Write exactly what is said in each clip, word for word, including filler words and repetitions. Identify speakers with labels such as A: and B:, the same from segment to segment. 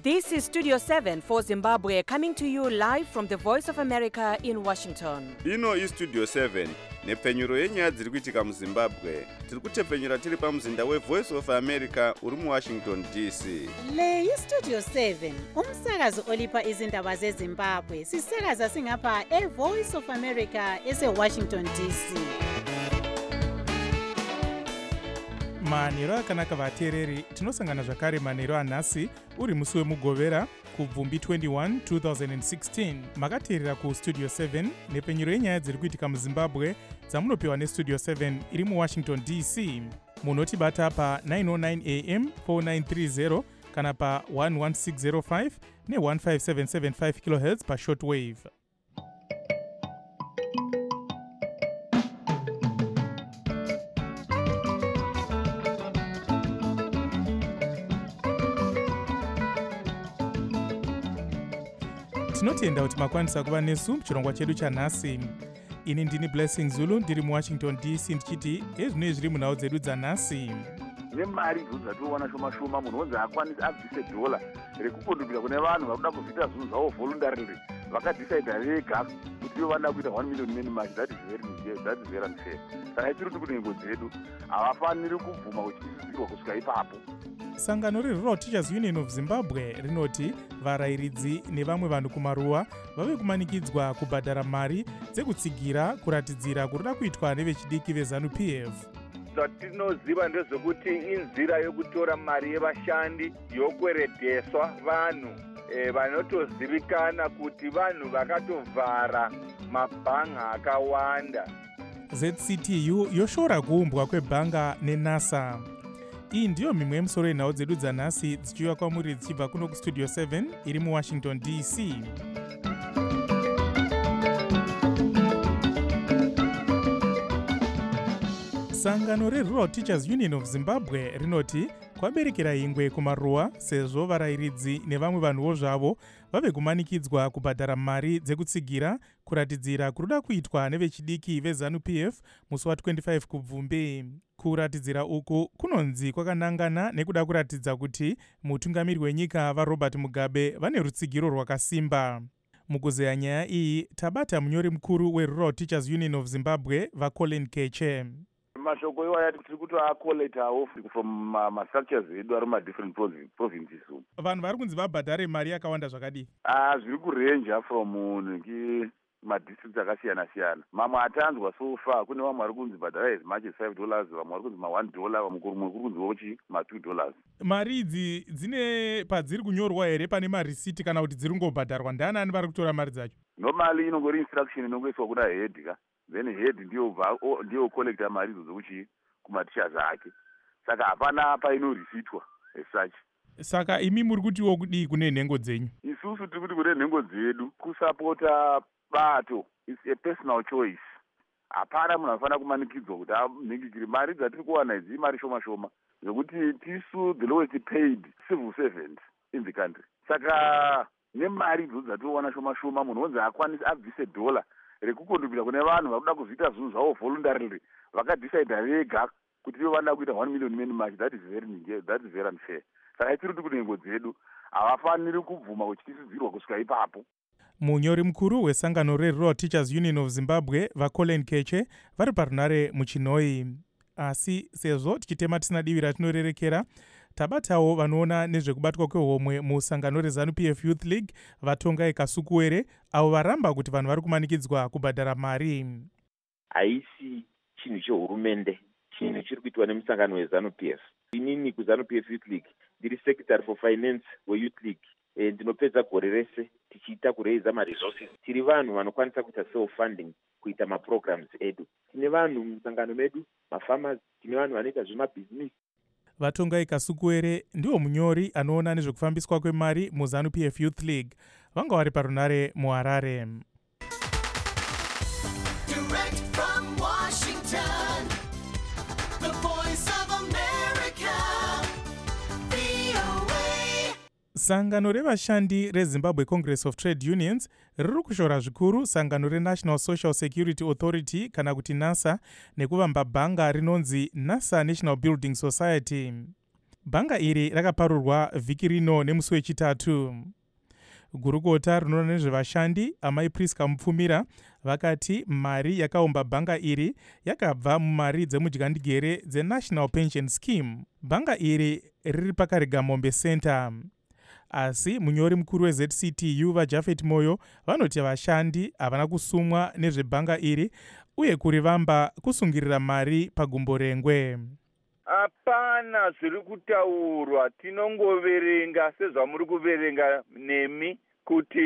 A: This is Studio seven for Zimbabwe, coming to you live from the Voice of America in Washington.
B: Ino is Studio seven, nepfenyuro yenyaya dziri kuitika muZimbabwe. Tiri kutepfenyura tiri pamuzinda weVoice of America uri muWashington D C.
C: Le iStudio seven, umsakazo olipa izindaba zeZimbabwe. Sisakaza singapha eVoice of America eseWashington D C.
D: manheru akanaka vateereri, tinosangana zvakare manheru anhasi uri musi wemugovera kubvumbi twenty-one two thousand sixteen. Makateerera kuStudio seven nepfenyuro yenyaya dziri kuitika muZimbabwe dzamunopiwa neStudio seven iri muWashington D C. Munotibata pa nine oh nine A M four nine three zero kana pa one one six zero five ne one five seven seven five kilohertz pa shortwave. Tinotenda kuti makwanisa kuva nesu muchirongwa chedu chanhasi. Ini ndini Blessing Zulu ndiri muWashington D C ndichiti ezvinoi zviri munhau dzedu dzanhasi.
E: Nemari dzatowana shoma shoma munhu wonzi akwanisa abvise dhola rekukondobira kune vanhu vakuda kuzviita zvinhu zvavo voluntarily vakadhisaidha vega kuti ivo vanoda kuita one million many match. That is very that is very unfair. Saka tiri kuti kunengo dzedu havafaniri kubvuma kuchiisirwa kusvika ipapo.
D: Sangano reRural Teachers Union of Zimbabwe rinoti varayiridzi nevamwe vanhu kumaruwa vave kumanikidzwa kubhadhara mari dzekutsigira kuratidzira kuroda kuitwa nevechidiki veZanu-P F.
F: Zvatinoziva ndezvekuti inzira yokutora mari yevashandi yokweredeswa vanhu e, vanotozivikana kuti vanhu vakatovhara mabhanga akawanda.
D: Z C T U yoshora kuumbwa kwebhanga neNASA. Iyi ndiyo mimwe yemusoro yenhau dzedu dzanhasi dzichiuya kwamuri dzichibva kuno kuStudio seven iri muWashington D C. Sangano reRural Teachers Union of Zimbabwe rinoti kwaberekera ingwe kumaruwa sezvo varayiridzi nevamwe vanhuwo zvavo vave kumanikidzwa kubhadhara mari dzekutsigira kuratidzira kuroda kuitwa nevechidiki veZanu-P F musi wa twenty-five kubvumbi. Kuratidzira uku kunonzi kwakanangana nekuda kuratidza kuti mutungamiri wenyika vaRobert Mugabe vane rutsigiro rwakasimba. Mukuzeya nyaya iyi tabata munyori mukuru weRural Teachers Union of Zimbabwe vaColin Keche.
E: Mashoko iwaya tiri kutoakoletawo from mastructures edu ari madifferent provinces.
D: Vanhu vari kunzi vabhadhare mari yakawanda zvakadii?
E: Ah, zviri kurenja from madistricts akasiyana siyana. Mamwe atanzwa so far kune vamwe vari kunzi bhadhara as much as five dollars, vamwe vari kunzi ma one dollar, vamwe kuri kunzi wochi ma two dollars.
D: Mari idzi dzine padziri kunyorwa here pane marisiti kana kuti dziri ngobhadharwa? Ndianani vari kutora mari dzacho?
E: Normally inongori instruction inongoiswa kuna head ka. Then head ndiyo ndiyo collector mari idzo dzokuchi kumaticha zake. Saka hapana painorisitwa as such.
D: Saka imi muri kutiwo kudii kune nhengo dzenyu?
E: Isusu tiri kuti kune nhengo dzedu kusapota bato is a personal choice. Hapana munhu anofanira kumanikidzwa kuti anhingikire mari dzatiri kuwana idzi mari shoma shoma zvokuti tisu the lowest paid civil servants in the country. Saka nemari idzo dzatinowana shoma shoma munhu wonzi akwanisa abvise dhola rekukondobira kune vanhu vakuda kuzviita zvinhu zvavo voluntarily vakadhisaidha vega kuti ivo vanoda kuita one million many match. That is very that is very unfair. Saka tiri kuti kunengo dzedu havafaniri kubvuma kuchitisidzirwa kusvika ipapo.
D: Munyori mukuru wesangano reRural Teachers Union of Zimbabwe vaColin Keche vari parunare muChinoi. Asi sezvo tichitema tisina divi ratinorerekera, tabatawo vanoona nezvekubatwa kwehomwe musangano reZanu-P F Youth League vatongai Kasukuwere avo varamba kuti vanhu vari kumanikidzwa kubhadhara mari.
G: Haisi chinhu chehurumende, chinhu chiri kuitwa nemusangano weZanu-P F. Inini kuZanu-P F Youth League ndiri Secretary for Finance weYouth League. E, ndinopedza gore rese tichiita kureiza maresources. Tiri vanhu vanokwanisa kuita self-funding kuita maprograms edu. Tine vanhu musangano medu, mafarmers, tine vanhu vanoita zvemabhizinisi.
D: Vatongai Kasukuwere ndiwo munyori anoona nezvekufambiswa kwemari muZanu-P F Youth League. Vanga vari parunare muHarare.
H: Direct from Washington, the Voice of America, V O A.
D: Sangano revashandi reZimbabwe Congress of Trade Unions riri kushora zvikuru sangano reNational Social Security Authority kana kuti NASA nekuvamba bhanga rinonzi NASA National Building Society. Bhanga iri rakaparurwa vhiki rino nemusi wechitatu. Gurukota rinoona nezvevashandi amai Priska Mupfumira vakati mari yakaumba bhanga iri yakabva mumari dzemudyandigere dzeNational Pension Scheme. Bhanga iri riri paKarigamombe Center. Asi munyori mukuru weZ C T U vaJafet Moyo vanoti vashandi havana kusumwa nezvebhanga iri uye kurivamba kusungirira mari pagumbo rengwe.
F: Hapana zviri kutaurwa, tinongoverenga sezvamuri kuverenga nemi kuti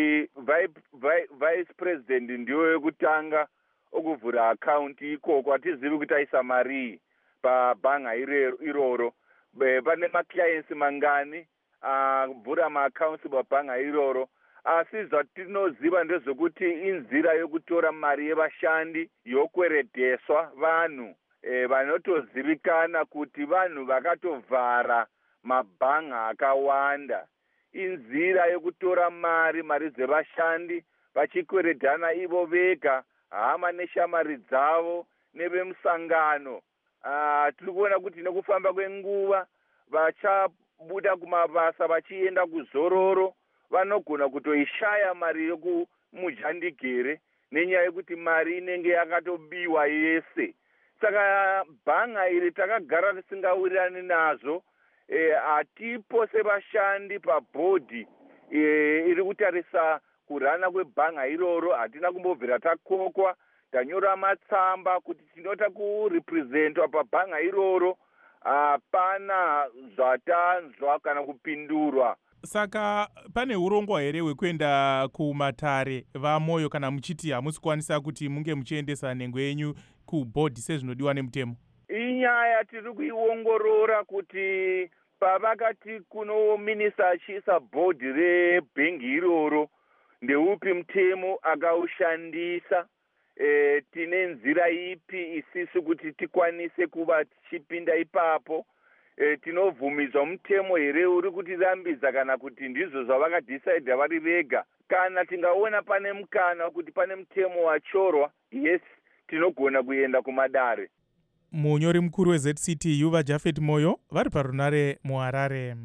F: vice president ndiyo yekutanga okuvhura akaunti ikoko. Hatizivi kuti aisa mari pabhanga iroro. Pane maclients mangani avhura maakaunti pabhanga iroro. Asi zvatinoziva ndezvekuti inzira yokutora mari yevashandi yokweredheswa vanhu E, vanotozivikana kuti vanhu vakatovhara mabhanga akawanda. Inzira yekutora mari mari dzevashandi vachikweredhana ivo vega, hama neshamari dzavo nevemusangano. Ah, tiri kuona kuti nekufamba kwenguva vachabuda kumabasa vachienda kuzororo vanogona kutoishaya mari yokumudyandigere nenyaya yekuti mari inenge yakatobiwa yese. Saka bhanga iri takagara tisingawirirani nazvo. Hatipo e, sevashandi pabhodhi e, iri kutarisa kurana kwebhanga iroro. Hatina kumbobvira takokwa, tanyora matsamba kuti tinota kurepresentwa pabhanga iroro. Hapana zvatanzwa kana kupindurwa.
D: Saka pane urongwa here hwekuenda kumatare vaMoyo kana muchiti hamusi kukwanisa kuti munge muchiendesa nhengo yenyu kubhodhi sezvinodiwa nemutemo?
F: Inyaya tiri kuiongorora kuti pavakati kuno minista achiisa bhodhi rebhengi iroro ndeupi mutemo akaushandisa. E, tine nzira ipi isisi kuti tikwanise kuva tichipinda ipapo. E, tinobvumidzwa mutemo here uri kutirambidza kana kuti ndizvo zvavakadhisaidha vari vega. Kana tingaona pane mukana kuti pane mutemo wachorwa, yes, tinogona kuenda kumadare.
D: Munyori mukuru weZ C T U vaJafet Moyo vari parunare muHarare.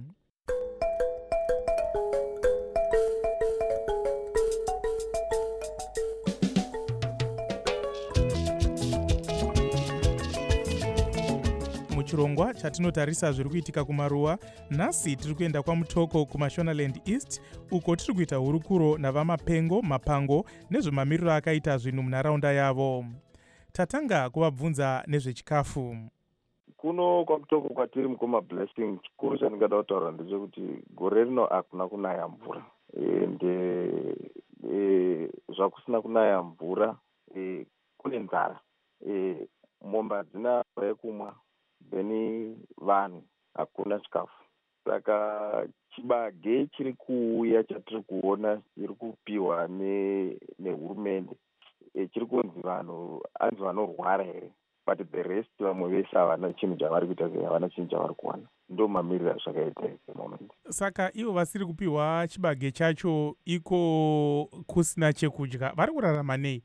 D: Muchirongwa chatinotarisa zviri kuitika kumaruwa, nhasi tiri kuenda kwaMutoko kuMashonaland East uko tiri kuita hurukuro navamapengo mapango nezvemamiriro akaita zvinhu munharaunda yavo. Tatanga kuvabvunza nezvechikafu.
I: Kuno kwaMutoko kwatiri mukoma Blessing, chikuru chandingada kutaura ndechekuti gore rino hakuna kunaya mvura. Ende e, zvakusina kunaya mvura e, kune nzara. E, mombe hadzina mvura yekumwa. Beni vanhu hakuna chikafu. Saka chibage chiri kuuya chatiri kuona chiri kupiwa nehurumende ne chiri kunzi vanhu anzi vanorwara here, but the rest vamwe vese havana chinhu chavari kuita, havana chinhu chavari kuwana. Ndo mamiriro azvakaita at moment.
D: Saka ivo vasiri kupiwa chibage chacho iko kusina chekudya, vari kurarama nei?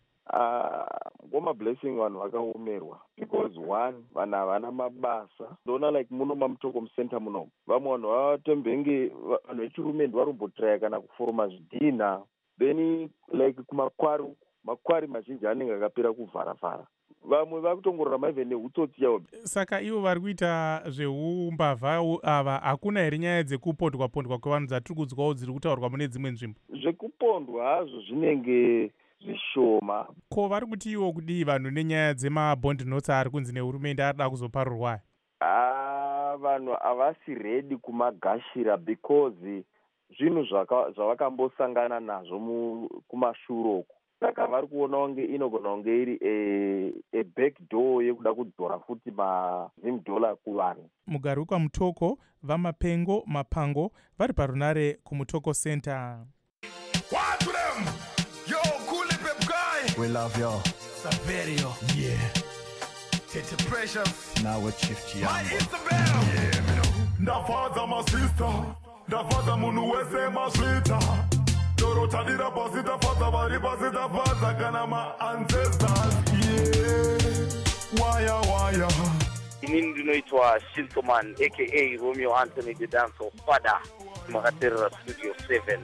I: Ngoma uh, Blessing vanhu vakaomerwa because one vanhu havana mabasa. Ndona like muno maMutoko mucenter muno vamwe vanhu vavatembenge vanhu vechirume ndivarombotraya kana kuforoma zvidhina, then like kumakwari makwari mazhinji anenge akapera kuvhara-vhara. Vamwe vakutongorarama even nehutsotsi yavo.
D: Saka ivo vari kuita zveumbavha ava hakuna here nyaya dzekupondwa-pondwa kwevanhu dzatiri kunzwawo dziri kutaurwa mune dzimwe nzvimbo?
I: Zvekupondwa hazvo zvinenge zvishoma.
D: Ko vari kuti iwo kudii vanhu nenyaya dzemabond notes ari kunzi nehurumende arida kuzoparurwa?
I: Ah, vanhu havasi ready kumagashira because zvinhu zvavakambosangana nazvo kumashuroko. Saka vari kuona kunge inogona kunge iri e back door yekuda kudzora futi mazimdola kuvanhu.
D: Mugari wekwaMutoko vamapengo mapango vari parunare kuMutoko Center.
J: What to them? Yo, cool pep guy.
K: We love you.
J: Saverio.
K: Yeah.
J: It's a precious.
K: Now we're Chief
J: My Isabel.
K: Yeah, me know.
J: Da father my sister. Da father munu wese my sweeter. Doro tadira posita father bari posita father kana my ancestors. Yeah. Waya waya.
F: inini ndinoitwa Shintoman aka Romeo Anthony the Dancer Father makateerera Studio seven.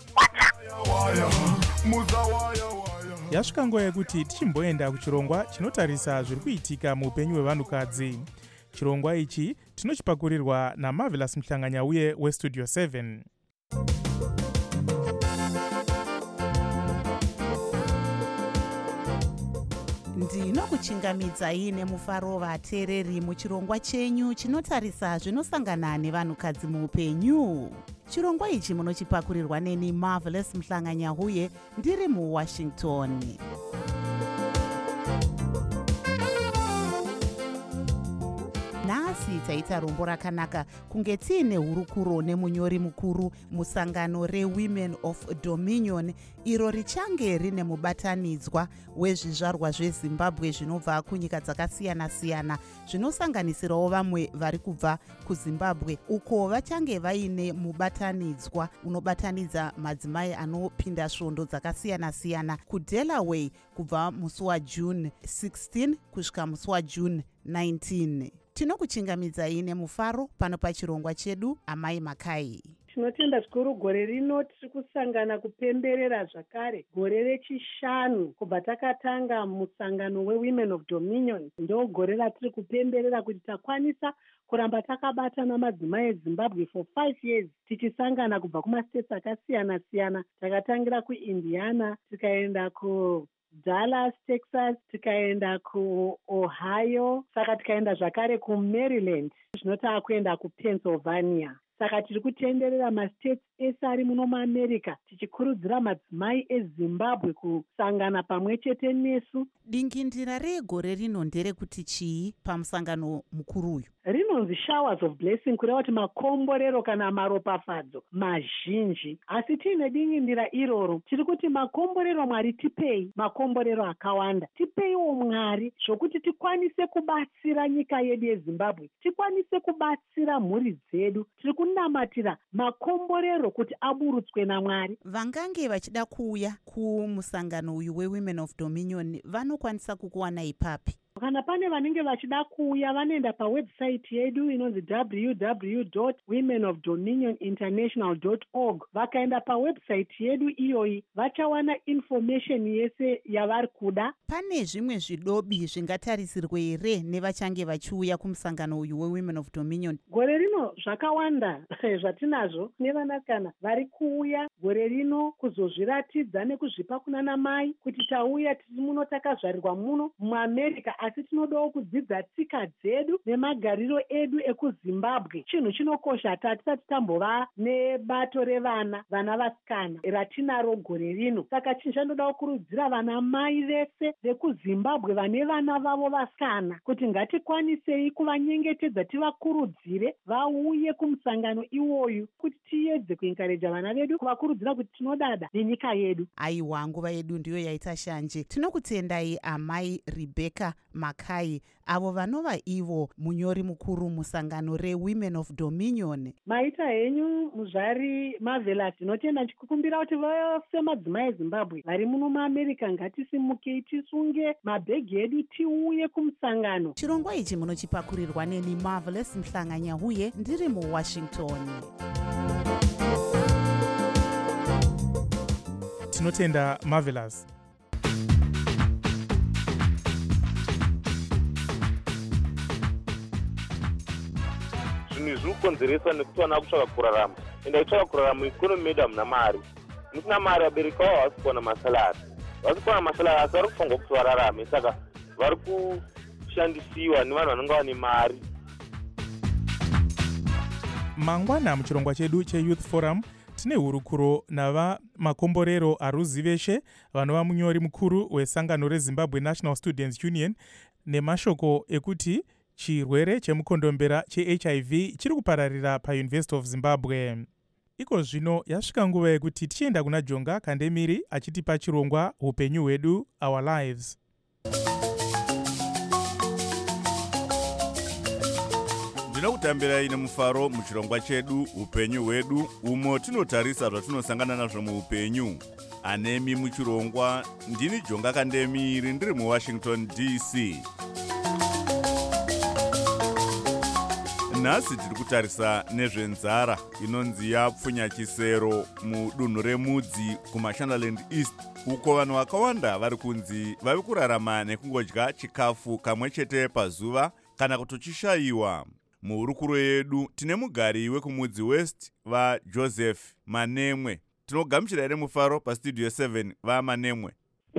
D: Yasvika nguva yekuti tichimboenda kuchirongwa chinotarisa zviri kuitika muupenyu hwevanhukadzi. Chirongwa ichi tinochipakurirwa naMarvelous Mhlanganyauye weStudio seven.
C: ndinokuchingamidzai nemufaro vateereri muchirongwa chenyu chinotarisa zvinosangana nevanhukadzi muupenyu. Chirongwa ichi munochipakurirwa neni Marvelous Mhlanganyauye ndiri muWashington. Nhasi taita rombo rakanaka kunge tiine hurukuro nemunyori mukuru musangano reWomen of Dominion iro richange rine mubatanidzwa wezvizvarwa zveZimbabwe zvinobva kunyika dzakasiyana-siyana zvinosanganisirawo vamwe vari kubva kuZimbabwe uko vachange vaine mubatanidzwa unobatanidza madzimai anopinda svondo dzakasiyana-siyana kuDelaware kubva musi waJune sixteen kusvika musi waJune nineteen. Tinokuchingamidzai nemufaro pano pachirongwa chedu Amai Makai.
K: Tinotenda zvikuru gore rino tiri kusangana kupemberera zvakare gore rechishanu kubva takatanga musangano weWomen of Dominion. Ndo gore ratiri kupemberera kuti takwanisa kuramba takabatana madzimai eZimbabwe for five years tichisangana kubva kumastates akasiyana-siyana. Takatangira kuIndiana, tikaenda ku Dallas, Texas, tikaenda kuOhio, saka tikaenda zvakare kuMaryland, zvino taakuenda kuPennsylvania. Saka tiri kutenderera mastates ese ari muno muAmerica tichikurudzira madzimai eZimbabwe kusangana pamwe chete nesu.
C: Dingindira regore rino nderekuti chii pamusangano mukuru uyu?
K: Rinonzi showers of blessing, kureva kuti makomborero kana maropafadzo mazhinji. Asi tiine dingindira iroro tiri kuti makomborero Mwari tipei, makomborero akawanda. Tipeiwo Mwari zvokuti tikwanise kubatsira nyika yedu yeZimbabwe, tikwanise kubatsira mhuri dzedu. Tiri kunamatira makomborero kuti aburutswe naMwari.
C: Vangange vachida kuuya kumusangano uyu weWomen of Dominion vanokwanisa kukuwana ipapi?
K: Kana pane vanenge vachida kuuya vanoenda pawebsite yedu inonzi w w w dot women of dominion international dot org. Vakaenda pawebsite yedu iyoyi vachawana information yese yavari kuda.
C: Pane zvimwe zvidobi zvingatarisirwe here nevachange vachiuya kumusangano uyu weWomen of Dominion?
K: Gore rino zvakawanda zvatinazvo nevanasikana vari kuuya gore rino kuzozviratidza nekuzvipa kunana mai kuti tauya tiri muno takazvarirwa muno muAmerica, asi tinodawo kudzidza tsika dzedu nemagariro edu ekuZimbabwe. Chinhu chinokosha hatisati tambova nebato revana vana vasikana ratinaro gore rino. Saka chinhu chandodawo kurudzira vana mai vese vekuZimbabwe vane vana vavo vasikana kuti ngatikwanisei kuvanyengetedza, tivakurudzire vauye kumusangano iwoyu kuti tiedze kuenkareja vana vedu, kuvakurudzira kuti tinodada nenyika yedu.
C: Aiwa, nguva yedu ndiyo yaita shanje. Tinokutendai Amai Rebecca Makai, avo vanova ivo munyori mukuru musangano reWomen of Dominion.
K: Maita henyu muzvari Marvelous. Tinotenda chikukumbira kuti vose madzimai eZimbabwe vari muno muAmerica ngatisimukei tisunge mabhegi edu tiuye kumusangano.
C: Chirongwa ichi munochipakurirwa neni Marvelous Mhlanganyauye ndiri muWashington.
D: Tinotenda Marvelous.
F: Zvinhu zviri kukonzeresa nekuti vana kutsvaka kurarama, enda kutsvaka kurarama ikonomi yedu hamuna mari. Musina mari vabereki vavo havasi kuwana masalari, havasi kuwana masalari asi vari kufunga kuti vararame, saka vari kushandisiwa nevanhu vanenge vane mari.
D: Mangwana muchirongwa chedu cheYouth Forum tine hurukuro nava makomborero aruziveshe vanova munyori mukuru wesangano reZimbabwe National Students Union nemashoko ekuti chirwere chemukondombera cheH I V chiri kupararira paUniversity of Zimbabwe. Iko zvino yasvika nguva yekuti tichienda kuna Jonga Kandemiri achitipa chirongwa upenyu hwedu, Our Lives.
B: Ndinokutambirai nemufaro muchirongwa chedu upenyu hwedu, umo tinotarisa zvatinosangana nazvo muupenyu. Anemi muchirongwa ndini Jonga Kandemiri ndiri muWashington D C. nhasi tiri kutarisa nezvenzara inonzi yapfunyachisero mudunhu remudzi kumashonaland east, uko vanhu vakawanda vari kunzi vavi kurarama nekungodya chikafu kamwe chete pazuva kana kutochishayiwa. Muhurukuro yedu tine mugari wekumudzi west vaJoseph Manemwe. Tinogamuchira here mufaro pastudio seven vaManemwe.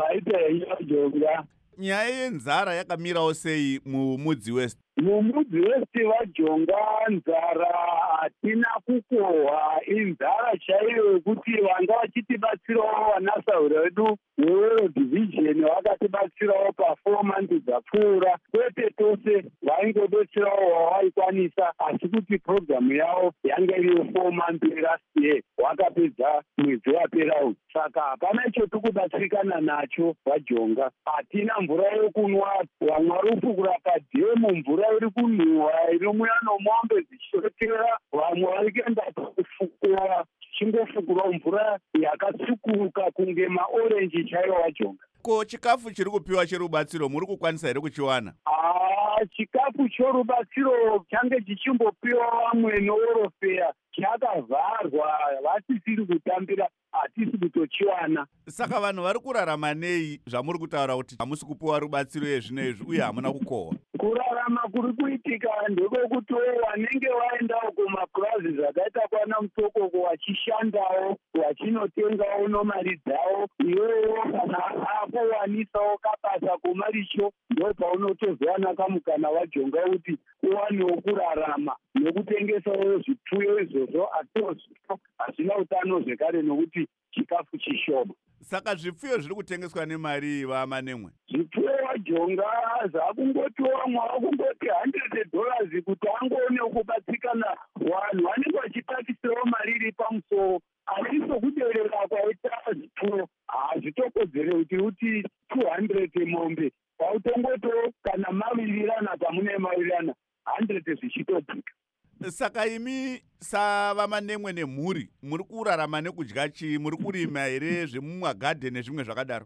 B: Nyaya yenzara yakamirawo sei mumudzi west?
L: Mumudzi west vaJonga nzara hatina kukohwa, inzara chaiyo yekuti vanga vachitibatsirawo vanasaura vedu werural division vakatibatsirawo pafour months dzapfuura, kwete tose vaingodetserawo wavaikwanisa, asi kuti programu yavo yanga iriyo four months last year, wakapedza mwedzi waperawo. Saka hapana icho tikubatsirikana nacho vaJonga. Hatina mvura yokunwa, vamwe vari kufukura padhemu, mvura iri kunhuhwa inomuya nomombe dzichotera, vamwe vari kuenda kufukura chingofukurawo mvura yakatsukuruka kunge maorenji chaiwo vaJonga.
B: Ko chikafu chiri kupiwa cherubatsiro muri kukwanisa here kuchiwana?
L: Ah, chikafu chorubatsiro change chichimbopiwa vamwe neorofeya chakavharwa, vasisiri kutambira, hatisi kutochiwana.
B: Saka vanhu vari kurarama nei zvamuri kutaura kuti hamusi kupiwa rubatsiro yezvinoizvi uye hamuna kukohwa?
L: Kurarama kuri kuitika ndekwokuti vanenge vaendawo kumapurazi zvakaita kwana Mutokoko vachishandawo, vachinotengawo nomari dzavo, iwewo kana apowanisawo kabasa kumaricho, ndo paunotozowana kamukana vaJonga kuti uwanewo kurarama nekutengesawo zvipfuyo izvozvo, atozvo hazvina utano zvekare nokuti chikafu chishoma.
B: Saka zvipfuyo zviri kutengeswa nemari vaManemwe?
L: Zvipfuyo vaJonga zvakungoti vamwe vakungoti hundred dollars kuti angoone kubatsirikana, vanhu vanenge vachitakisirawo mari iri pamusoro, asi sokuderera kwaita zvipfuyo hazvitokodzere kuti uti two hundred mombe, pautongoto kana mavirirana pamune mavirirana hundred zvichitodzika.
B: Saka imi savaManemwe nemhuri muri kurarama nekudya chii? Muri kurima here zvemumagadheni nezvimwe zvakadaro?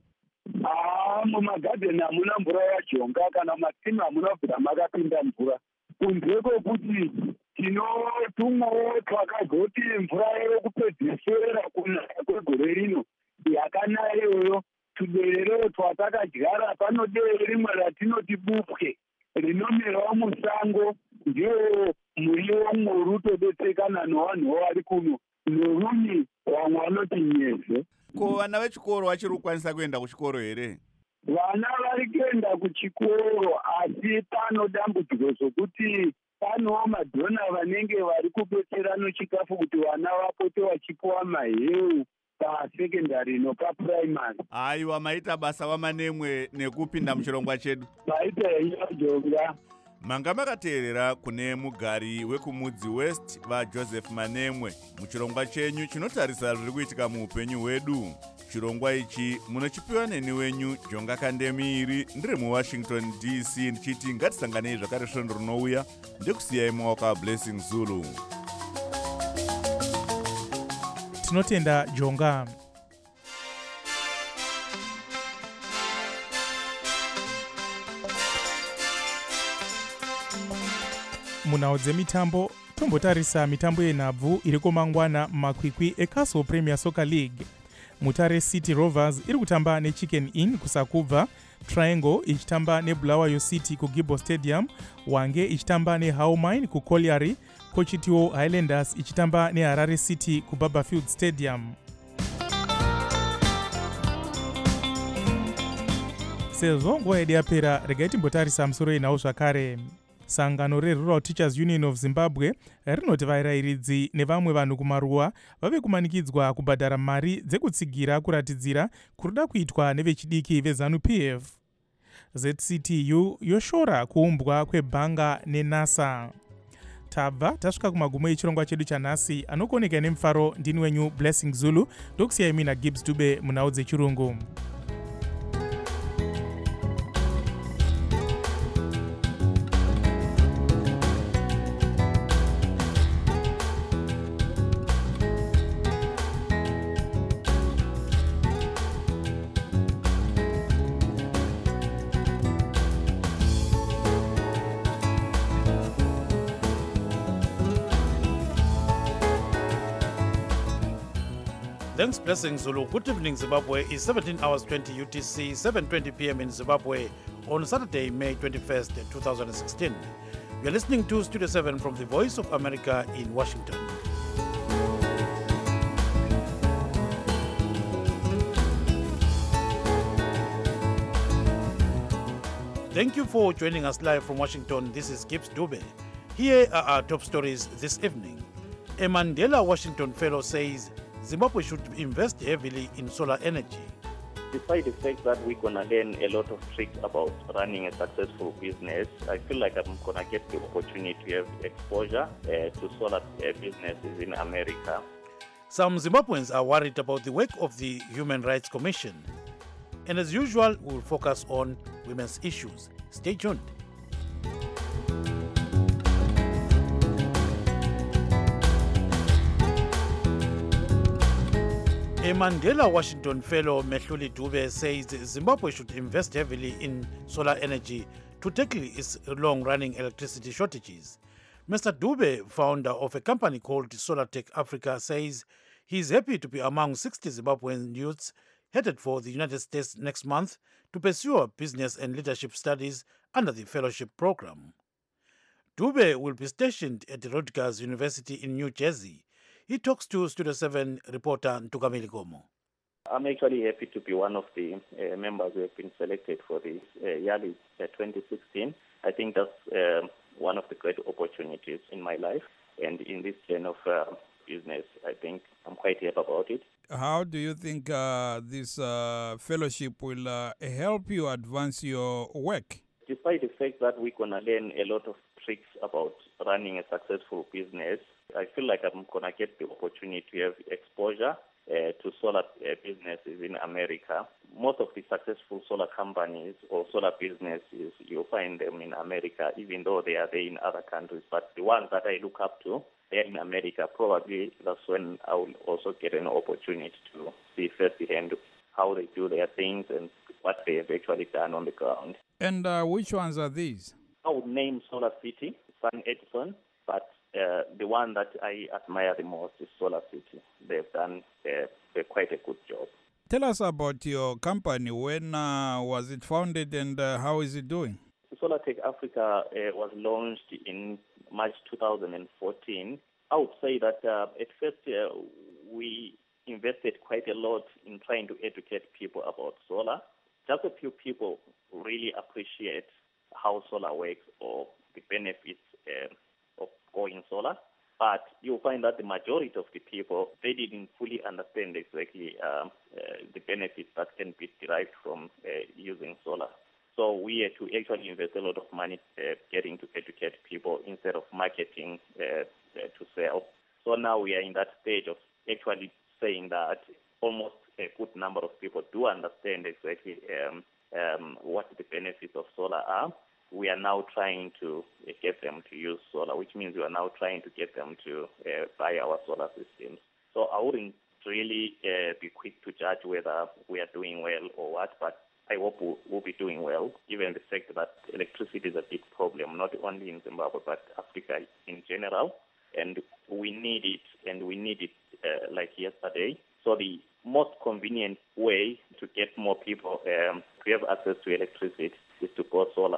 L: Ah, mumagadheni hamuna mvura vaJonga, kana masimu hamuna kubva makapinda mvura, kunze kwokuti tinotumwawo twakazoti mvura yekupedzesera kunaya kwegore rino yakanayoyo, tudererewo twatakadyara. Pano dere rimwe ratinoti bupwe rinomerawo musango, ndiwo muriwo umwe rutodetsekana nevanhuwo vari kuno, noruni vamwe vanoti nyeze.
B: Ko vana vechikoro vachiri kukwanisa kuenda kuchikoro here?
L: Vana vari kuenda kuchikoro, asi pano dambudziko zokuti panowo madhona vanenge vari kubetserano chikafu kuti vana vapote vachipiwa maheu pasekendari nopapuraimari.
B: Haiwa, maita basa vaManemwe nekupinda muchirongwa chedu.
L: Maita iyojonga.
B: Manga makateerera kune mugari wekumudzi west vaJoseph Manemwe muchirongwa chenyu chinotarisa zviri kuitika muupenyu hwedu. Chirongwa ichi munochipiwa neni wenyu Jonga Kandemiri, ndiri muWashington D C, ndichiti ngatisanganei zvakare svondo rinouya, ndekusiyai mumaoko aBlessing Zulu.
D: Tinotenda Jonga. Munhau dzemitambo tombotarisa mitambo yenhabvu iriko mangwana mumakwikwi eCastle Premier Soccer League. Mutare City Rovers iri kutamba neChicken Inn kusakubva, Triangle ichitamba neBulawayo City kuGibo Stadium, Wange ichitamba neHowmine kuColliery, kochitiwo Highlanders ichitamba neHarare City kuBarberfield Stadium. Sezvo nguva yedu yapera, regai timbotarisa musoro yenhau zvakare. Sangano reRural Teachers Union of Zimbabwe rinoti varairidzi nevamwe vanhu kumaruwa vave kumanikidzwa kubhadhara mari dzekutsigira kuratidzira kuruda kuitwa nevechidiki veZANU-P F. Z C T U yoshora kuumbwa kwebhanga neNASA. Tabva tasvika kumagumo echirongwa chedu chanhasi, anokoneka nemufaro ndini wenyu Blessing Zulu, ndokusiyai mina Gibbs Dube munhau dzechirungu.
M: Thanks, Blessing Zulu. Good evening, Zimbabwe. It's seventeen hours twenty U T C, seven twenty p m in Zimbabwe on Saturday, May twenty-first, twenty sixteen. You're listening to Studio seven from the Voice of America in Washington. Thank you for joining us live from Washington. This is Gibbs Dube. Here are our top stories this evening. A Mandela Washington fellow says Zimbabwe should invest heavily in solar energy.
N: Despite the fact that we're going to learn a lot of tricks about running a successful business, I feel like I'm going to get the opportunity to have exposure uh, to solar uh, businesses in America.
M: Some Zimbabweans are worried about the work of the Human Rights Commission. And as usual, we'll focus on women's issues. Stay tuned. A Mandela Washington fellow, Mehluli Dube, says Zimbabwe should invest heavily in solar energy to tackle its long-running electricity shortages. Mister Dube, founder of a company called SolarTech Africa, says he's happy to be among sixty Zimbabwean youths headed for the United States next month to pursue business and leadership studies under the fellowship program. Dube will be stationed at Rutgers University in New Jersey. He talks to Studio seven reporter Ntukameli Gomo.
N: I'm actually happy to be one of the uh, members who have been selected for the uh, Yali uh, twenty sixteen. I think that's uh, one of the great opportunities in my life and in this kind of uh, business. I think I'm quite happy about it.
O: How do you think uh, this uh, fellowship will uh, help you advance your work?
N: Despite the fact that we're going to learn a lot of tricks about running a successful business, I feel like I'm going to get the opportunity to have exposure uh, to solar uh, businesses in America. Most of the successful solar companies or solar businesses, you'll find them in America, even though they are there in other countries. But the ones that I look up to, they're in America. Probably that's when I will also get an opportunity to see firsthand how they do their things and what they have actually done on the ground.
O: And uh, which ones are these?
N: I would name Solar City, Sun Edison, but uh, the one that I admire the most is Solar City. They've done uh, quite a good job.
O: Tell us about your company. When uh, was it founded and uh, how is it doing?
N: SolarTech Africa uh, was launched in March two thousand fourteen. I would say that uh, at first uh, we invested quite a lot in trying to educate people about solar. Just a few people really appreciate how solar works or the benefits uh, of going solar. But you'll find that the majority of the people, they didn't fully understand exactly uh, uh, the benefits that can be derived from uh, using solar. So we had to actually invest a lot of money uh, getting to educate people instead of marketing uh, uh, to sell. So now we are in that stage of actually saying that almost a good number of people do understand exactly um, um, what the benefits of solar are. We are now trying to uh, get them to use solar, which means we are now trying to get them to uh, buy our solar systems. So I wouldn't really uh, be quick to judge whether we are doing well or what, but I hope we'll, we'll be doing well, given the fact that electricity is a big problem, not only in Zimbabwe, but Africa in general. And we need it, and we need it uh, like yesterday. So the most convenient way to get more people um, to have access to electricity is to go solar.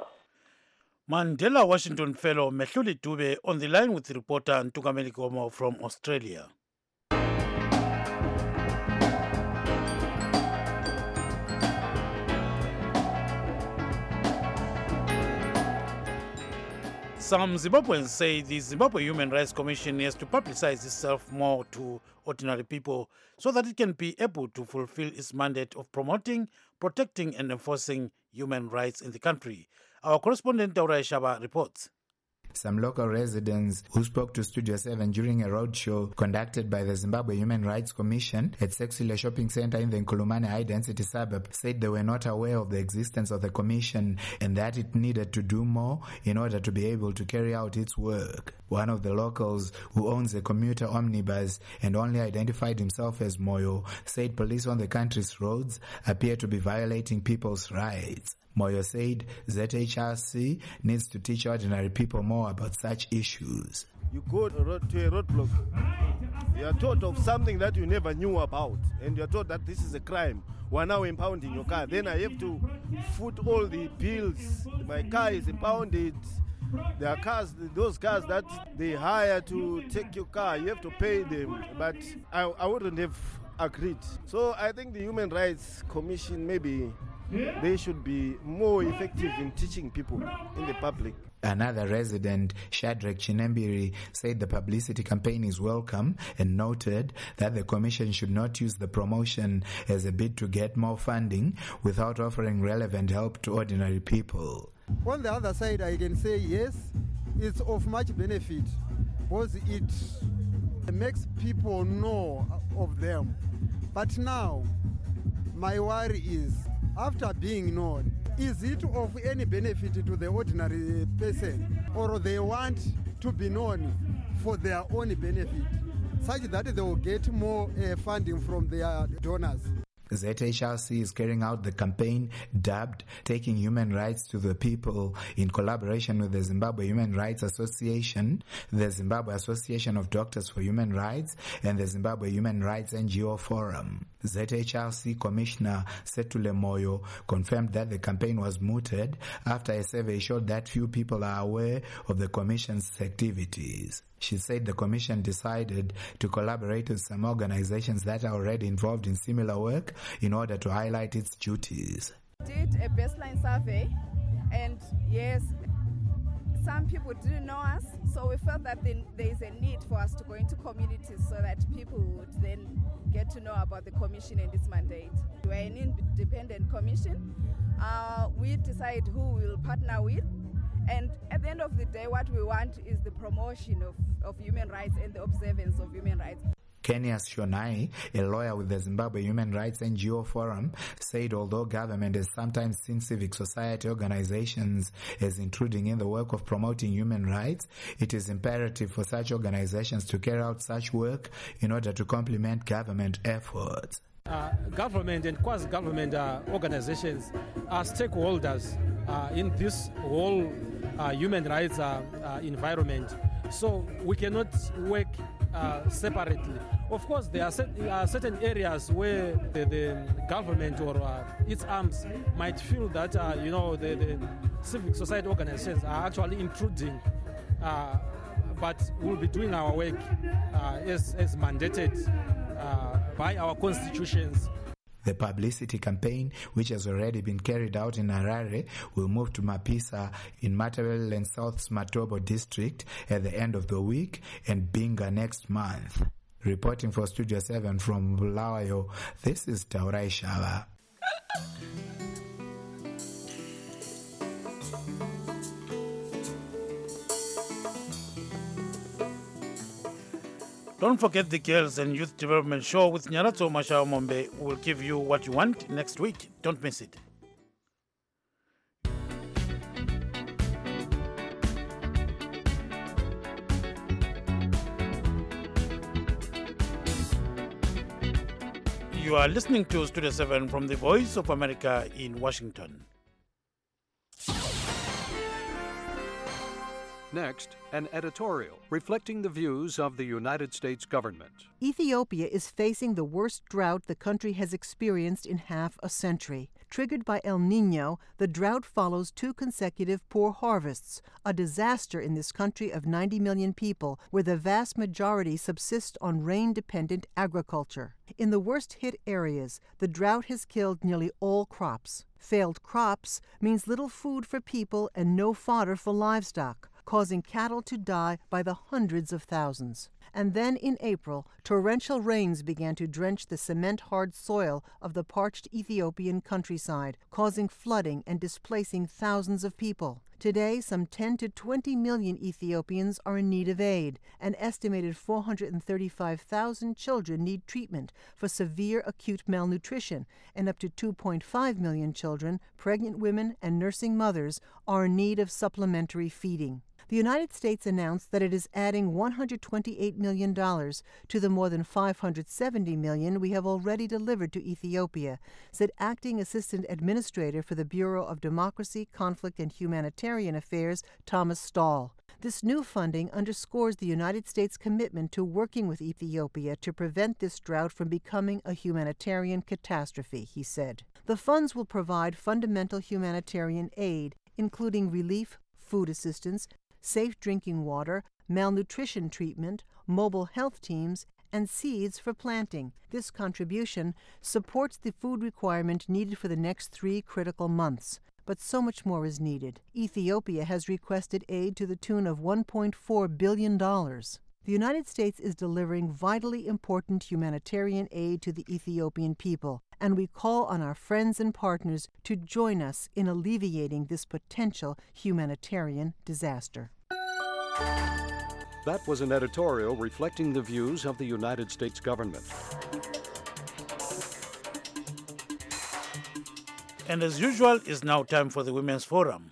M: Mandela Washington fellow Mehluli Dube on the line with the reporter Ntukameli Gomo from Australia. Some Zimbabweans say the Zimbabwe Human Rights Commission has to publicize itself more to ordinary people so that it can be able to fulfill its mandate of promoting, protecting and enforcing human rights in the country. Our correspondent Daura Shaba reports.
P: Some local residents who spoke to Studio seven during a roadshow conducted by the Zimbabwe Human Rights Commission at Sexile Shopping Center in the Nkulumane high-density suburb said they were not aware of the existence of the commission and that it needed to do more in order to be able to carry out its work. One of the locals, who owns a commuter omnibus and only identified himself as Moyo, said police on the country's roads appear to be violating people's rights. Moyo said Z H R C needs to teach ordinary people more about such issues.
Q: You go to a roadblock You are told of something that you never knew about, and you are told that this is a crime. We are now impounding your car. Then I have to foot all the bills. My car is impounded. There are cars, those cars that they hire to take your car, you have to pay them. But I, I wouldn't have agreed. So I think the Human Rights Commission, maybe they should be more effective in teaching people in the public.
P: Another resident, Shadrach Chinembiri, said the publicity campaign is welcome and noted that the commission should not use the promotion as a bid to get more funding without offering relevant help to ordinary people.
R: On the other side, I can say yes, it's of much benefit because it makes people know of them. But now, my worry is, after being known, is it of any benefit to the ordinary person, or they want to be known for their own benefit, such that they will get more uh, funding from their donors?
P: Z H R C is carrying out the campaign dubbed Taking Human Rights to the People in collaboration with the Zimbabwe Human Rights Association, the Zimbabwe Association of Doctors for Human Rights, and the Zimbabwe Human Rights N G O Forum. Z H R C Commissioner Setule Moyo confirmed that the campaign was mooted after a survey showed that few people are aware of the Commission's activities. She said the Commission decided to collaborate with some organizations that are already involved in similar work in order to highlight its duties.
S: Did a baseline survey, and yes, some people didn't know us, so we felt that there is a need for us to go into communities so that people would then get to know about the Commission and its mandate. We're an independent commission. Uh, we decide who we will partner with. And at the end of the day, what we want is the promotion of, of human rights and the observance of human rights.
P: Kenias Shonai, a lawyer with the Zimbabwe Human Rights N G O Forum, said although government has sometimes seen civic society organizations as intruding in the work of promoting human rights, it is imperative for such organizations to carry out such work in order to complement government efforts.
T: Uh, government and quasi-government uh, organizations are stakeholders uh, in this whole uh, human rights uh, uh, environment. So we cannot work uh, separately. Of course, there are, set, uh, certain areas where the, the government or uh, its arms might feel that uh, you know the, the civic society organizations are actually intruding. Uh, but we'll be doing our work uh, as, as mandated uh, by our constitutions.
P: The publicity campaign, which has already been carried out in Harare, will move to Mapisa in Matabele and South Smatobo district at the end of the week and Binga next month. Reporting for Studio seven from Bulawayo, this is Taurai Shala.
M: Don't forget the Girls and Youth Development Show with Nyarato Mashao Mombe. Will give you what you want next week. Don't miss it. You are listening to Studio seven from the Voice of America in Washington.
U: Next, an editorial reflecting the views of the United States government.
V: Ethiopia is facing the worst drought the country has experienced in half a century. Triggered by El Niño, the drought follows two consecutive poor harvests, a disaster in this country of ninety million people, where the vast majority subsist on rain-dependent agriculture. In the worst-hit areas, the drought has killed nearly all crops. Failed crops means little food for people and no fodder for livestock, causing cattle to die by the hundreds of thousands. And then in April, torrential rains began to drench the cement-hard soil of the parched Ethiopian countryside, causing flooding and displacing thousands of people. Today, some ten to twenty million Ethiopians are in need of aid. An estimated four hundred thirty-five thousand children need treatment for severe acute malnutrition, and up to two point five million children, pregnant women, and nursing mothers are in need of supplementary feeding. The United States announced that it is adding one hundred twenty-eight million dollars to the more than five hundred seventy million dollars we have already delivered to Ethiopia, said Acting Assistant Administrator for the Bureau of Democracy, Conflict, and Humanitarian Affairs, Thomas Stahl. This new funding underscores the United States' commitment to working with Ethiopia to prevent this drought from becoming a humanitarian catastrophe, he said. The funds will provide fundamental humanitarian aid, including relief, food assistance, safe drinking water, malnutrition treatment, mobile health teams, and seeds for planting. This contribution supports the food requirement needed for the next three critical months. But so much more is needed. Ethiopia has requested aid to the tune of one point four billion dollars. The United States is delivering vitally important humanitarian aid to the Ethiopian people, and we call on our friends and partners to join us in alleviating this potential humanitarian disaster.
U: That was an editorial reflecting the views of the United States government.
M: And as usual, it's now time for the Women's Forum.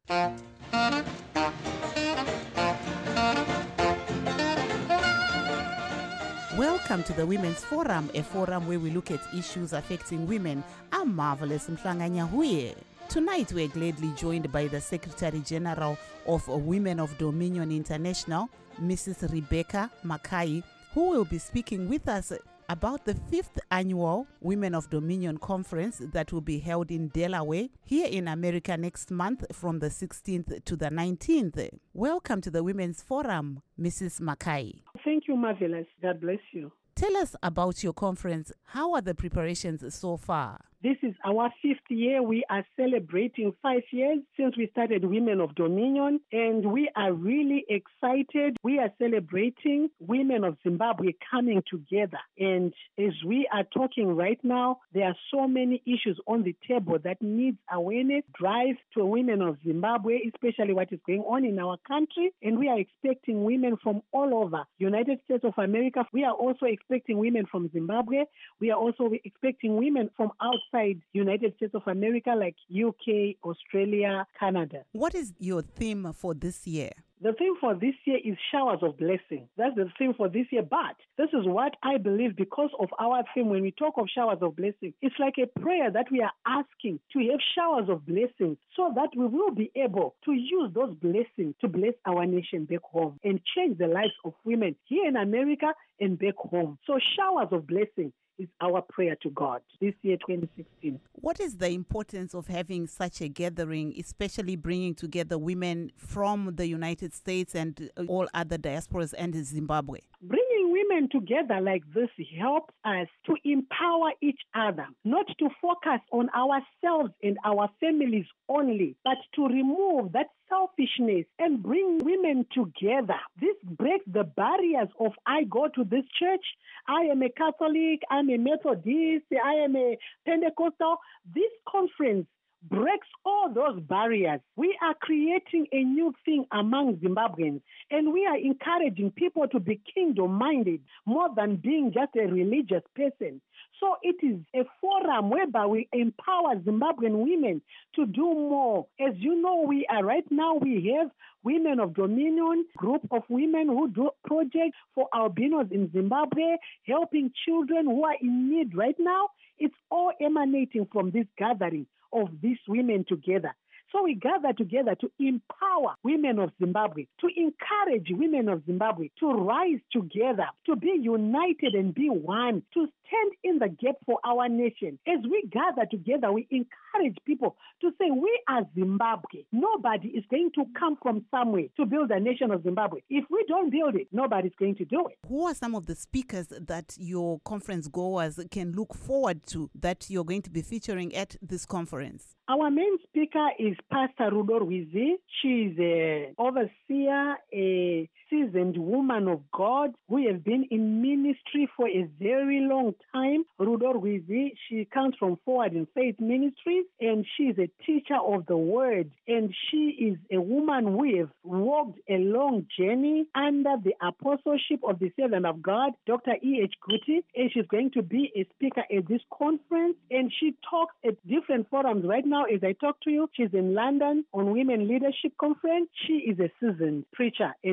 C: Welcome to the Women's Forum, a forum where we look at issues affecting women. I'm Marvelous Mhlanganya Huye. Tonight we're gladly joined by the Secretary General of Women of Dominion International, Missus Rebecca Mackay, who will be speaking with us about the fifth annual Women of Dominion Conference that will be held in Delaware, here in America next month from the sixteenth to the nineteenth. Welcome to the Women's Forum, Missus Mackay.
K: Thank you, Marvelous. God bless you.
C: Tell us about your conference. How are the preparations so far?
K: This is our fifth year. We are celebrating five years since we started Women of Dominion, and we are really excited. We are celebrating Women of Zimbabwe coming together. And as we are talking right now, there are so many issues on the table that needs awareness, drive to women of Zimbabwe, especially what is going on in our country. And we are expecting women from all over United States of America. We are also expecting women from Zimbabwe. We are also expecting women from outside United States of America, like U K, Australia, Canada.
C: What is your theme for this year?
K: The theme for this year is showers of blessing. That's the theme for this year. But this is what I believe because of our theme. When we talk of showers of blessing, it's like a prayer that we are asking to have showers of blessing so that we will be able to use those blessings to bless our nation back home and change the lives of women here in America and back home. So showers of blessing is our prayer to God this year, twenty sixteen.
C: What is the importance of having such a gathering, especially bringing together women from the United States and all other diasporas and Zimbabwe?
K: Bringing women together like this helps us to empower each other, not to focus on ourselves and our families only, but to remove that selfishness and bring women together. This breaks the barriers of I go to this church, I am a Catholic, I'm a Methodist, I am a Pentecostal. This conference breaks all those barriers. We are creating a new thing among Zimbabweans, and we are encouraging people to be kingdom-minded more than being just a religious person. So it is a forum whereby we empower Zimbabwean women to do more. As you know, we are right now, we have Women of Dominion, group of women who do projects for albinos in Zimbabwe, helping children who are in need right now. It's all emanating from this gathering of these women together. So we gather together to empower women of Zimbabwe, to encourage women of Zimbabwe to rise together, to be united and be one, to stand in the gap for our nation. As we gather together, we encourage people to say, we are Zimbabwe. Nobody is going to come from somewhere to build a nation of Zimbabwe. If we don't build it, nobody's going to do it.
C: Who are some of the speakers that your conference goers can look forward to that you're going to be featuring at this conference?
K: Our main speaker is Pastor Rudo Rwizi. She is an overseer, a seasoned woman of God who has been in ministry for a very long time. Rudo Rwizi, she comes from Forward in Faith Ministries, and she is a teacher of the Word. And she is a woman who has walked a long journey under the apostleship of the servant of God, Doctor E H Guti, and she's going to be a speaker at this conference. And she talks at different forums right now. As I talk to you, she's in London on Women Leadership Conference. She is a seasoned preacher and a speaker.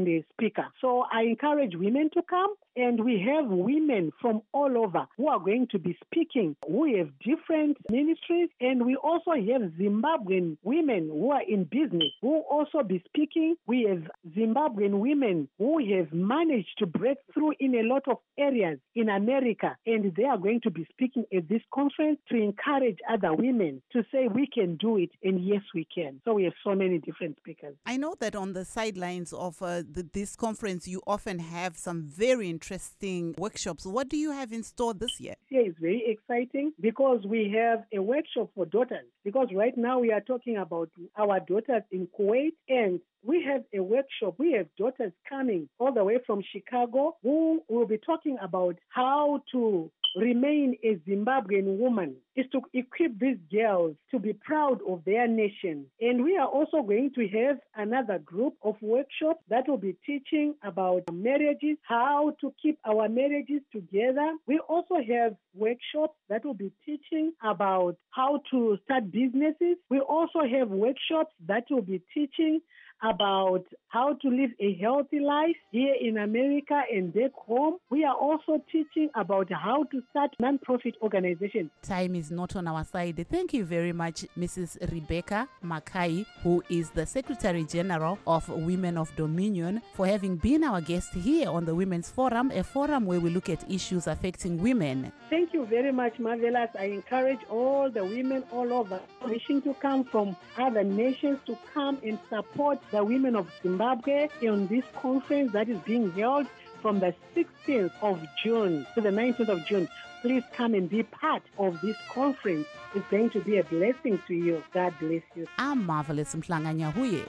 K: Africa. So I encourage women to come, and we have women from all over who are going to be speaking, who have different ministries, and we also have Zimbabwean women who are in business who will also be speaking. We have Zimbabwean women who have managed to break through in a lot of areas in America, and they are going to be speaking at this conference to encourage other women to say we can do it, and yes, we can. So we have so many different speakers.
C: I know that on the sidelines of uh, the, this conference, you often have some very interesting workshops. What do you have in store this year?
K: This year is very exciting because we have a workshop for daughters. Because right now we are talking about our daughters in Kuwait, and we have a workshop. We have daughters coming all the way from Chicago who will be talking about how to remain a Zimbabwean woman, is to equip these girls to be proud of their nation. And we are also going to have another group of workshops that will be teaching about marriages, how to keep our marriages together. We also have workshops that will be teaching about how to start businesses. We also have workshops that will be teaching about how to live a healthy life here in America and back home. We are also teaching about how to start non-profit organizations.
C: Time is not on our side. Thank you very much, Missus Rebecca Makai, who is the Secretary General of Women of Dominion, for having been our guest here on the Women's Forum, a forum where we look at issues affecting women.
K: Thank you very much, Marvelous. I encourage all the women all over wishing to come from other nations to come and support the women of Zimbabwe on this conference that is being held from the sixteenth of June to the nineteenth of June. Please come and be part of this conference. It's going to be a blessing to you. God bless you.
C: I'm Marvelous Mhlanganyahuye.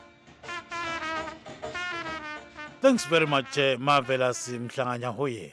M: Thanks very much, uh, Marvelous Mhlanganyahuye.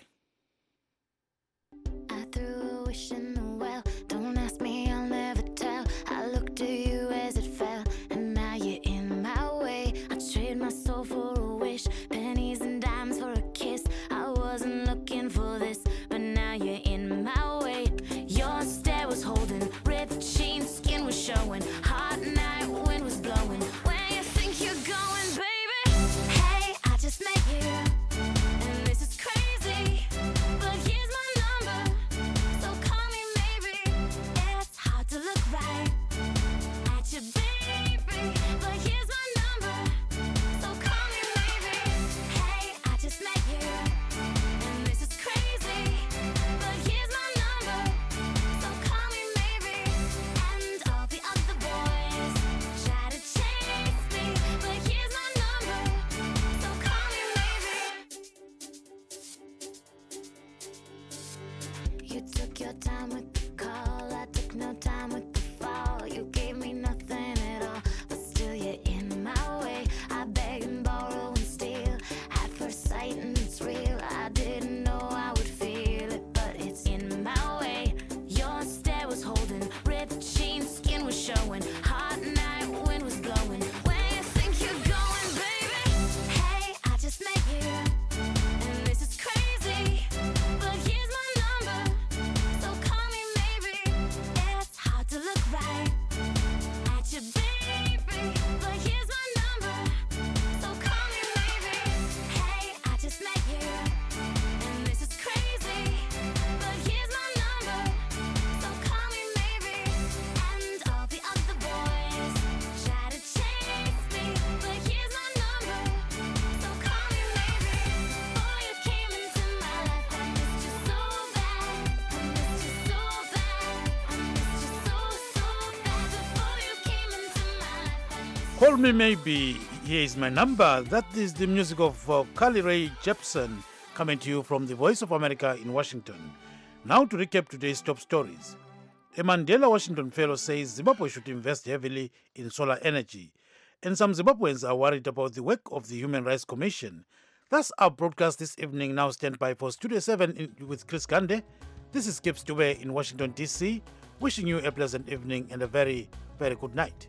M: Call me maybe, here is my number. That is the music of uh, Carly Rae Jepsen, coming to you from the Voice of America in Washington. Now to recap today's top stories. A Mandela Washington Fellow says Zimbabwe should invest heavily in solar energy. And some Zimbabweans are worried about the work of the Human Rights Commission. That's our broadcast this evening. Now stand by for Studio seven in, with Chris Gande. This is Gibbs Dube in Washington, D C, wishing you a pleasant evening and a very, very good night.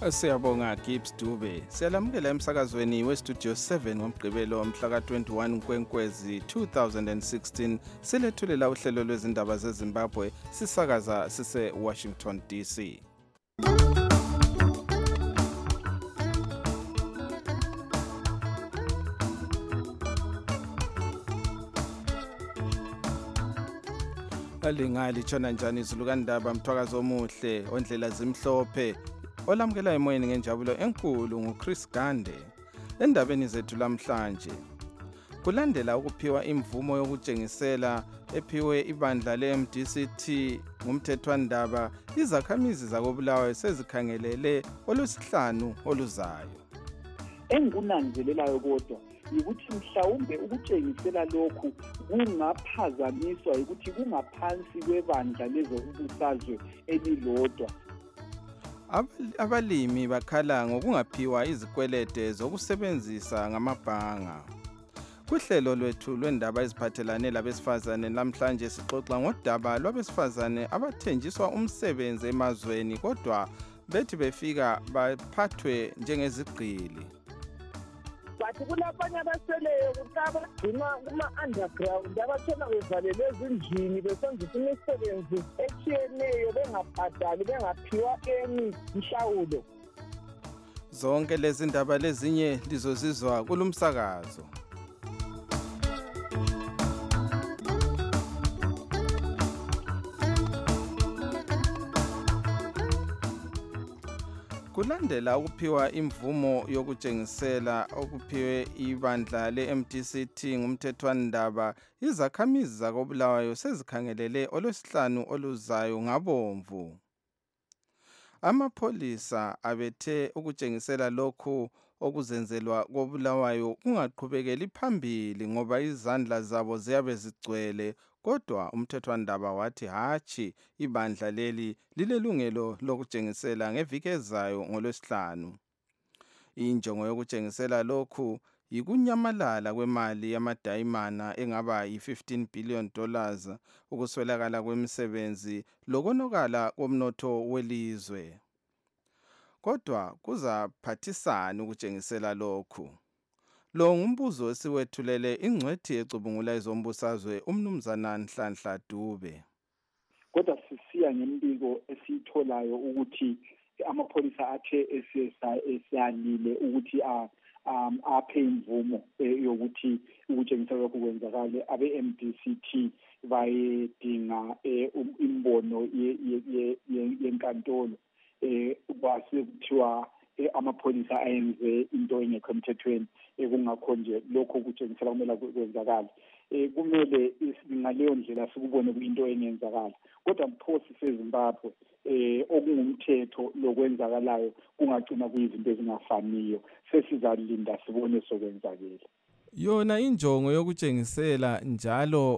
A: Siyabonga Gibbs Dube. Siyalamukela emsakazweni westudio seven ngomgqibelo mhla ka twenty-one Nkwenkwezi two thousand sixteen. Silethulela uhlelo lwezindaba zeZimbabwe sisakaza sise Washington D C. Alingali tshona njani izulu kandaba mthwakazo omuhle ondlela zimhlophe olamukela emoyeni ngenjabulo enkulu nguChris Gande. Endabeni zethu lamhlanje kulandela ukuphiwa imvumo yokutshengisela ephiwe ibandla le-M D C T ngumthethwandaba, izakhamizi zakobulawayo sezikhangelele olwesihlanu oluzayo.
E: Engikunanzelelayo kodwa ukuthi mhlawumbe ukutshengisela lokhu kungaphazamiswa ukuthi kungaphansi kwebandla lezombusazwe elilodwa.
A: Abalimi bakhala ngokungaphiwa izikwelede zokusebenzisa ngamabhanga. Kuhlelo lwethu lwendaba eziphathelane labesifazane namhlanje sixoxa ngodaba lwabesifazane abathenjiswa umsebenzi emazweni kodwa bethi befika baphathwe njengezigqili.
W: Bathi kulabanye abaseleyo ukuthi abagcinwa kuma-underground abathola bevalele ezindlini besenzisa imisebenzi etshiyeneyo bengabhadali bengaphiwa eni mhlawulo.
A: Zonke lezi ndaba lezinye lizozizwa kulumsakazo. Kulandela ukuphiwa imvumo yokutshengisela okuphiwe ibandla le-M D C T ngumthethwandaba, izakhamizi zakobulawayo sezikhangelele olwesihlanu oluzayo ngabomvu. Amapholisa abethe ukutshengisela lokhu okuzenzelwa kobulawayo kungaqhubekeli phambili ngoba izandla zabo ziyabe zigcwele, kodwa umthethwandaba wathi hatshi, ibandla leli lilelungelo lokutshengisela ngeviki ezayo ngolwesihlanu. Injongo yokutshengisela lokhu yikunyamalala kwemali yamadayimana engaba yi-fifteen billion dollars, ukuswelakala kwemisebenzi lokonakala komnotho welizwe. Kodwa kuzaphathisana ukutshengisela lokhu. Lo ngumbuzo esiwethulele ingcwethi ecubungula ezombusazwe umnumzana Nhlanhla Dube.
E: Kodwa sisiya ngembiko esiyitholayo ukuthi amapholisa athe esalile ukuthi um aphe imvumo yokuthi ukutshengisela lokhu kwenzakale, abe-M D C T bayedinga imbono yenkantolo kwase kuthiwa amapholisa ayenze into engekho emthethweni, kungakho nje lokho kutshengisela kumele kwenzakala. Kumele ngaleyo ndlela sikubone kuyinto engenzakala, kodwa mphosi seZimbabwe okungumthetho lokwenzakalayo kungagcina kuyizinto ezingafaniyo. Sesizalinda sibone sokwenzakala.
A: Yona injongo yokutshengisela njalo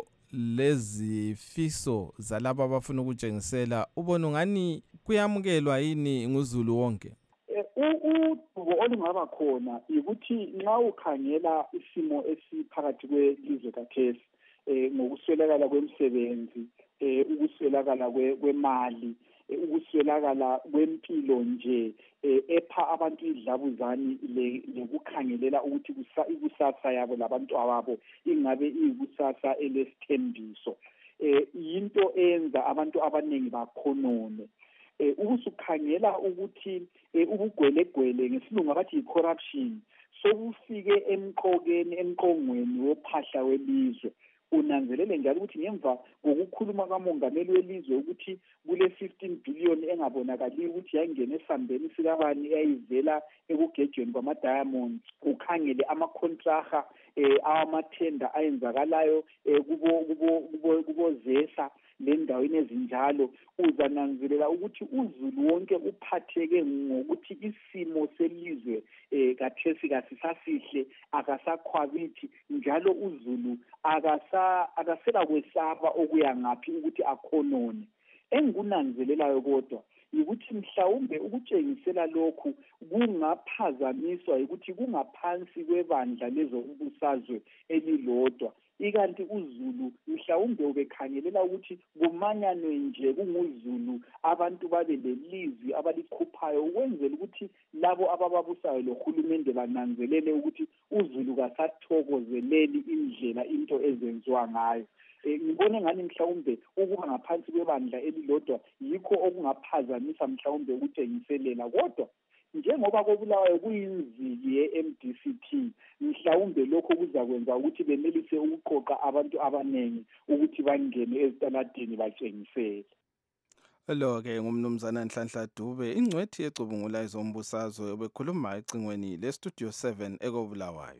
A: lezifiso zalabo abafuna ukutshengisela, ubona ngani kuyamukelwa yini nguzulu wonke?
E: Udubo olungaba khona ukuthi nxa ukhangela isimo esiphakathi kwelizwe kathesi, ngokuswelakala kwemisebenzi, ukuswelakala kwemali, ukuswelakala kwempilo nje epha abantu idlabuzani lekukhangelela ukuthi ikusasa yabo labantu ababo ingabe iyikusasa elesithembiso, yinto eyenza abantu abaningi bakhonone. Ukusukhangela ukuthi ubugwelegwele ngesilungu abathi yi-corruption sokufike emqokeni emqongweni wophahla welizwe. Unanzelele njalo ukuthi ngemva kokukhuluma kamongameli welizwe ukuthi kule fifteen billion engabonakali ukuthi yayingena esambeni sikabani eyayivela ekugejweni kwama-diamonds, ukhangele amakontraha awamathenda ayenzakalayo kubozesa lendaweni ezinjalo, uzananzelela ukuthi uzulu wonke uphatheke ngokuthi isimo selizwe kathesi kasisasihle, akasakhwabithi, njalo uzulu akasa akasela kwesaba okuya ngaphi ukuthi akhonone. Engikunanzelelayo kodwa ukuthi mhlawumbe ukutshengisela lokhu kungaphazamiswa ukuthi kungaphansi kwebandla lezombusazwe elilodwa. ikanti uZulu mhlawumbe ubekhangelela ukuthi kumanyanwe nje kunguzulu abantu babe lelizwi abalikhuphayo ukwenzela ukuthi labo abababusayo lohulumende bananzelele ukuthi uZulu kasathokozeleli indlela into ezenziwa ngayo. Ngibone ngani mhlawumbe ukuba ngaphansi kwebandla elilodwa yikho okungaphazamisa mhlawumbe ukutshengiselela, kodwa njengoba koBulawayo kuyinziki ye-M D C P mhlawumbe lokho kuzakwenza ukuthi benelise ukuqoqa abantu abaningi ukuthi bangene ezitaladini batshengisele.
A: Lo-ke ngumnumzana Nhlanhla Dube, ingcwethi yecubungula ezombusazwe obekhuluma ecingweni le-Studio seven ekoBulawayo.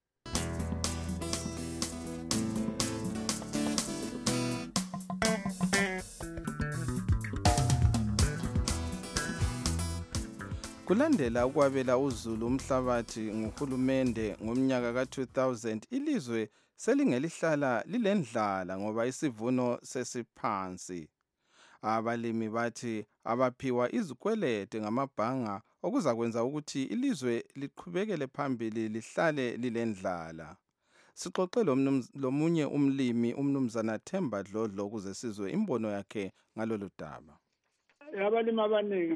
A: Kulandela ukwabela uZulu umhlabathi nguhulumende ngomnyaka ka two thousand, ilizwe selingelihlala lilendlala ngoba isivuno sesiphansi. Abalimi bathi abaphiwa izikwelede ngamabhanga okuzakwenza ukuthi ilizwe liqhubekele phambili lihlale lilendlala. Sixoxe lomunye umlimi umnumzana Themba Dlodlo ukuze sizwe imbono yakhe ngalolu daba.
G: Abalimi abaningi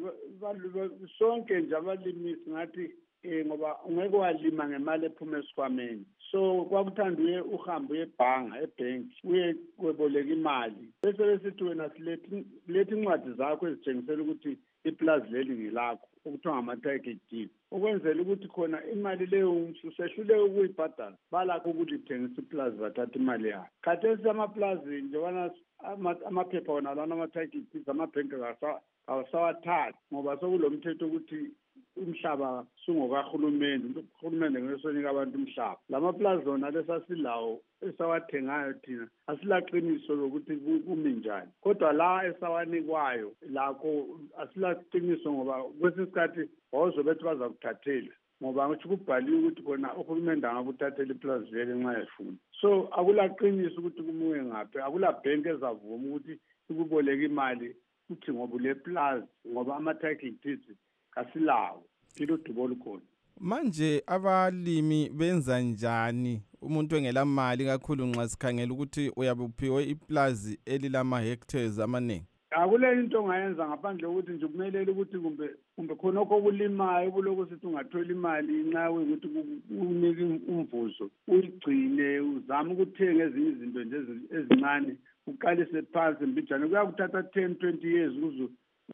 G: sonke nje abalimi singathi ngoba ungeke walima ngemali ephuma esikhwameni, so kwakuthanda uye uhambe uye ebhanga ebhenki uye kweboleka imali bese besithi wena silethe incwadi zakho ezitshengisela ukuthi iplazi leli ngilakho okuthiwa ngama-title deed, ukwenzela ukuthi khona imali leyo usehluleke ukuyibhadala balakho ukulithengisa iplazi bathatha imali yayo. Khathesi amaplazi njengobana amaphepha wona lana ama-title deeds amabhenki awasawathathi ngoba sokulo mthetho ukuthi umhlaba sungokahulumende, uhulumende ngesonika abantu umhlaba. Lamaplazi zona lesasilawo esawathengayo thina asilaqiniso lokuthi kumi njani, kodwa la esawanikwayo lakho asilaqiniso ngoba kwesinye isikhathi wawuzobethi bazakuthathela ngoba ngisho kubhaliwe ukuthi khona uhulumende angakuthathela iplazi leli nxa efuna. So akulaqiniso ukuthi kumuke ngaphi, akulabhenki ezavuma ukuthi ikuboleka imali uthi ngoba le plazi ngoba ama-title deeds kasilawo philo dubo olukhona.
A: Manje abalimi benza njani umuntu engela mali kakhulu nxa sikhangela ukuthi uyabe uphiwe iplazi elilama hectares amaningi?
G: Akule into ongayenza ngaphandle ukuthi nje kumelele ukuthi kumbe kumbe khona okulimayo kuloko sithi ungathola imali nxa ukuthi unike umvuzo uyigcine uzama ukuthenga ezinye izinto nje ezincane uqalise phansi mbijana kuyakuthatha ten twenty years ukuze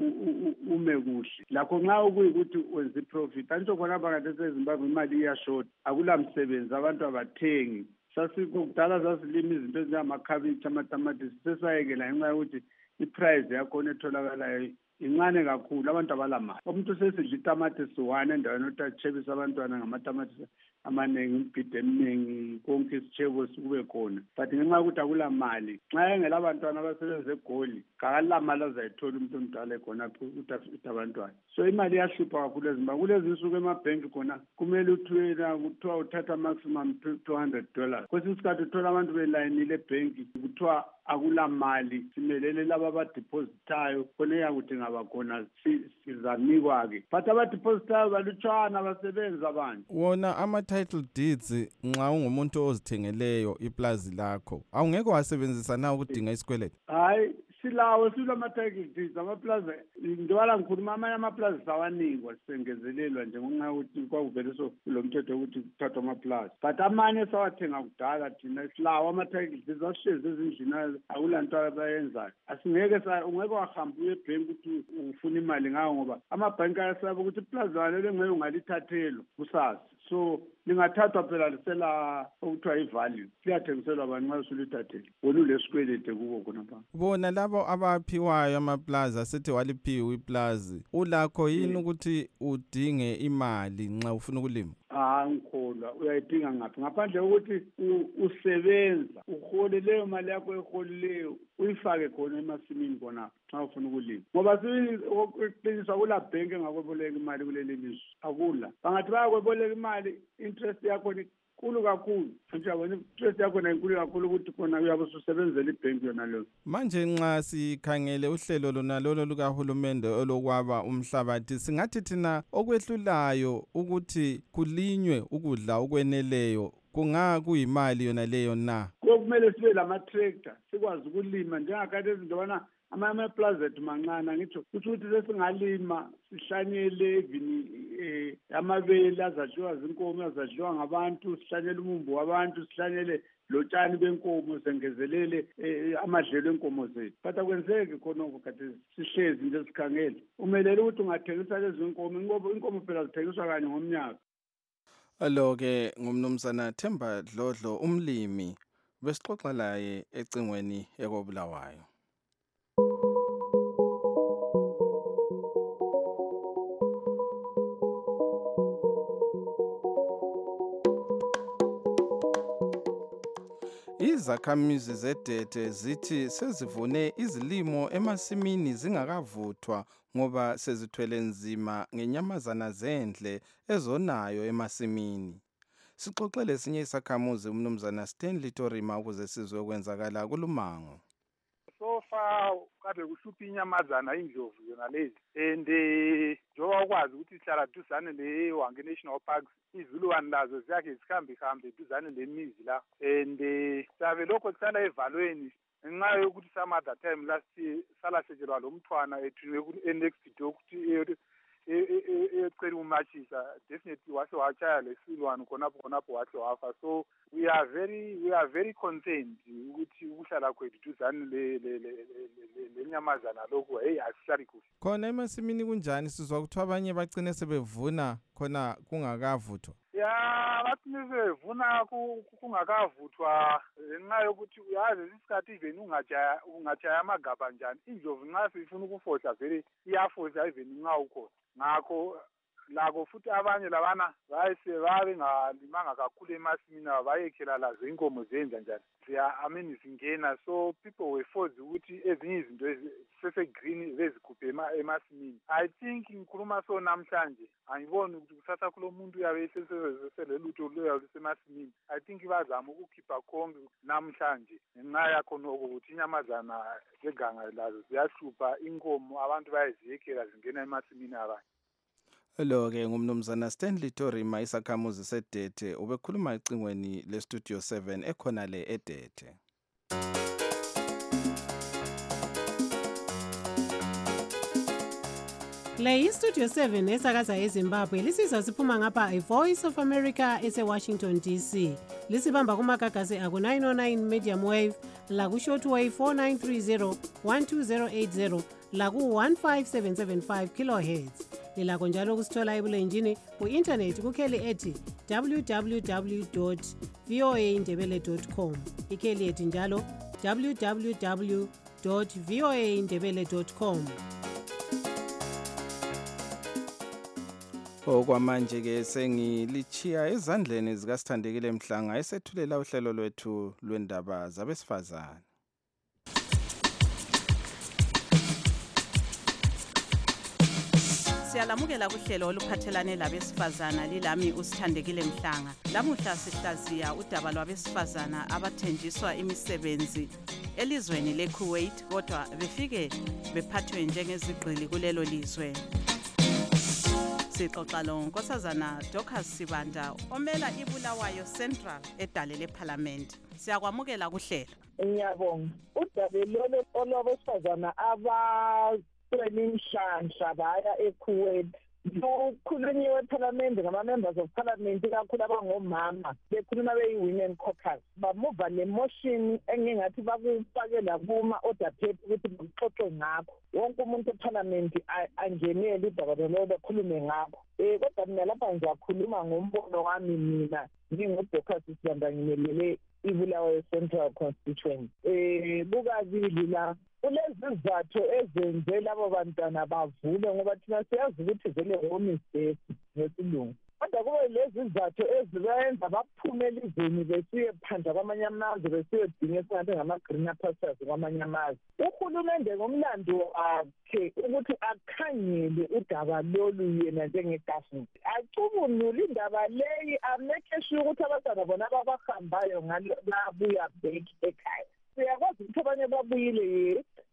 G: ume kuhle. Lakho nxa ukuyikuthi wenza iprofit antsho khona abakade eZimbabwe imali iyashort, akulamsebenzi, abantu abathengi. Sasikudala sasilima izinto ezinjengamakhabitshi amatamatisi sesayekela ngenxa yokuthi iprice yakhona etholakalayo incane kakhulu, abantu abalamali. Umuntu sesidla itamatisi one endaweni yokuthi atshebise abantwana ngamatamatisi amaningi, imbhida eminingi, konke isitshebo sikube khona, but ngenxa yokuthi akula mali. Nxa engela abantwana abasebenza eGoli kakala mali azayithola umuntu omdala khona ukuthi afite abantwana. So imali iyahlupha kakhulu eZimbabwe. Kulezi nsuku emabhenki khona kumele uthwena kuthiwa uthatha maximum two hundred dollars. Kwesinye isikhathi uthola abantu belayinile ebhenki kuthiwa akula mali, simelele laba abadepositayo khona eyakuthi ngaba khona sizanikwa-ke, but abadepositayo balutshwana abasebenzi abantu.
A: Wona ama-title deeds nxa ungumuntu ozithengeleyo iplazi lakho awungeke wasebenzisa na ukudinga isikweleti?
G: Hayi, silawo silama-title deeds amaplazi njengobana ngikhuluma amanye amaplazi sawanikwa sisengezelelwa njengonxa yokuthi kwakuvele so kulo mthetho wokuthi kuthathwa amaplazi, but amanye sawathenga kudala thina silawo ama-title deeds asihlezi ezindlini akula nto abayenzayo. Asingeke ungeke wahamba uye ebhenki ukuthi ufuna imali ngayo ngoba amabhenki ayasaba ukuthi iplazi lalo ngeke ungalithathelwa kusasa, so lingathathwa phela lisela okuthiwa ivalue, liyathengiselwa abantu nxa usulithathele wena ulesikwelede kubo khonapha.
A: Bona labo abaphiwayo amaplazi asethi waliphiwa iplazi ulakho yini ukuthi udinge imali nxa ufuna ukulima?
G: Ah, ngikholwa uyayidinga ngaphi ngaphandle ukuthi usebenza uhole leyo mali yakho eholileyo uyifake khona emasimini khona xa ufuna ukulima, ngoba siqinisa kula bhenki engakweboleka imali kuleli lizwe akula. Bangathi bayakweboleka imali interest yakho inkulu kakhulu, njengabona interest yakho inkulu kakhulu ukuthi khona uyabe usebenzela ibhenki yona leyo.
A: Manje nxa sikhangele uhlelo lona lolo lukahulumende olokwaba umhlabathi, singathi thina okwehlulayo ukuthi kulinywe ukudla okweneleyo kunga kuyimali yona leyo na?
G: so kumele sibe lama-tractor sikwazi ukulima njengakade ezindobana ama-plaza ethu mancane ngitsho kusho ukuthi sesingalima sihlanyele even um amabele azadliwa zinkomo azadliwa ngabantu sihlanyele umumbu wabantu sihlanyele lo tshani benkomo sengezelele amadlelo enkomo zethu but akwenzeki khonoko kade sihlezi nje sikhangele umelele ukuthi ungathengisa lezi nkomo inkomo phela zithengiswa kanye ngomnyaka.
A: Alo-ke ngumnumzana Themba Dlodlo umlimi besixoxa laye ecingweni ekobulawayo. Izakhamizi zedete zithi sezivune izilimo emasimini zingakavuthwa ngoba sezithwele nzima ngenyamazana zendle ezonayo emasimini. Sixoxele esinye isakhamuzi umnumzana Stanley Torima ukuze sizwe okwenzakala kulumango.
H: So far kade kuhlupha inyamazana indlovu yona lezi and njengoba ukwazi ukuthi sihlala duzane le-Hwange National Park izilwane lazo ziyakhe zikhambe hambe duzane lemizi la and sabe lokho kusala evalweni ngenxa yokuthi some other time last year salahlekelwa lo mthwana ethunywe ku-next door ukuthi ecela umashisa definitely wase watshaya lesilwane khonapho khonapho wahle wafa. So we are very we are very concerned ukuthi ukuhlala kwethu duzane le lenyamazana lokho hey asihlali kuhle.
A: Khona emasimini kunjani sizwa ukuthi abanye bagcine sebevuna khona kungakavuthwa?
H: Ya bathini sebevuna kungakavuthwa ngenxa yokuthi uyazi isikhathi even ungajaya ungajaya amagaba njani indlovu nxa sifuna ukufohla vele iyafohla even nxa ukhona ngakho lako futhi abanye labana bayise babe ngalimanga kakhulu emasimini bayekhela lazo inkomo zenza njani ziya amini zingena. So people were forced ukuthi ezinye izinto sese green bezikhuphe emasimini. I think ngikhuluma so namhlanje angiboni ukuthi kusasa kulo muntu uyabe sesele lutho loya lusemasimini. I think bazama ukukhipha konke namhlanje ngenxa yakho noko ukuthi inyamazana zeganga lazo ziyahlupha inkomo abantu bayeziyekhela zingena emasimini abanye.
A: Lo-ke ngumnumzana Stanley Torima isakhamuzi sedete ubekhuluma ecingweni le-Studio seven ekhona le edete.
I: Le iStudio seven esakaza eZimbabwe lisizwa siphuma ngapha iVoice of America ese-Washington D C. Lisibamba kumagagasi aku nine oh nine medium wave, laku shortwave four nine three zero one two zero eight zero, laku one five seven seven five kilohertz. Lilakho njalo kusithola ebulenjini ku-internet kukheli ethi w w w dot v o a ndebele dot com. Ikheli ethi njalo w w w dot v o a ndebele dot com.
A: Okwamanje-ke sengilichiya ezandleni zikaSithandekile Mhlanga esethulela uhlelo lwethu lwendaba zabesifazane.
C: Siyalamukela kuhlelo oluphathelane labesifazana lilami uSithandekile Mhlanga. Lamuhla sihlaziya udaba lwabesifazana abathenjiswa imisebenzi elizweni leKuwait kodwa befike bephathwe njengezigqili kulelo lizwe. Sixoxa lo Nkosazana Dorcas Sibanda omela iBulawayo Central edale leParliament. Siyakwamukela kuhlelo.
W: Ngiyabonga. Udaba lolo olwabesifazana aba Inhlanhla baya eKuwait. Kukhulunyiwe eParliament ngama-members of Parliament kakhulu abangomama bekhuluma beyi-women caucus. Bamuva le motion engingathi bakufakela kuma-order paper ukuthi baxoxe ngakho. Wonke umuntu eParliament angenele udaba lolo bekhulume ngakho. Um kodwa mina lapha ngiyakhuluma ngombono wami mina ngingu-Dorcas Sibanda ngimelele iBulawayo Central Constituency. Um kukabili la kulezi zizathu ezenze labo bantwana bavule ngoba thina siyazi ukuthi vele home is death ngesilungu. Kodwa kube lezi zizathu ezibenza baphume elizweni besiye phandla kwamanye amazwe besiyodinga esingathi ngama-greener pastures kwamanye amazwe. Uhulumende ngomlando wakhe ukuthi akhangele udaba lolu yena njenge-government. Acubunule indaba leyi ameke sure ukuthi abantwana bona ababahambayo babuya back ekhaya. Siyakwazi ukuthi abanye babuyile ye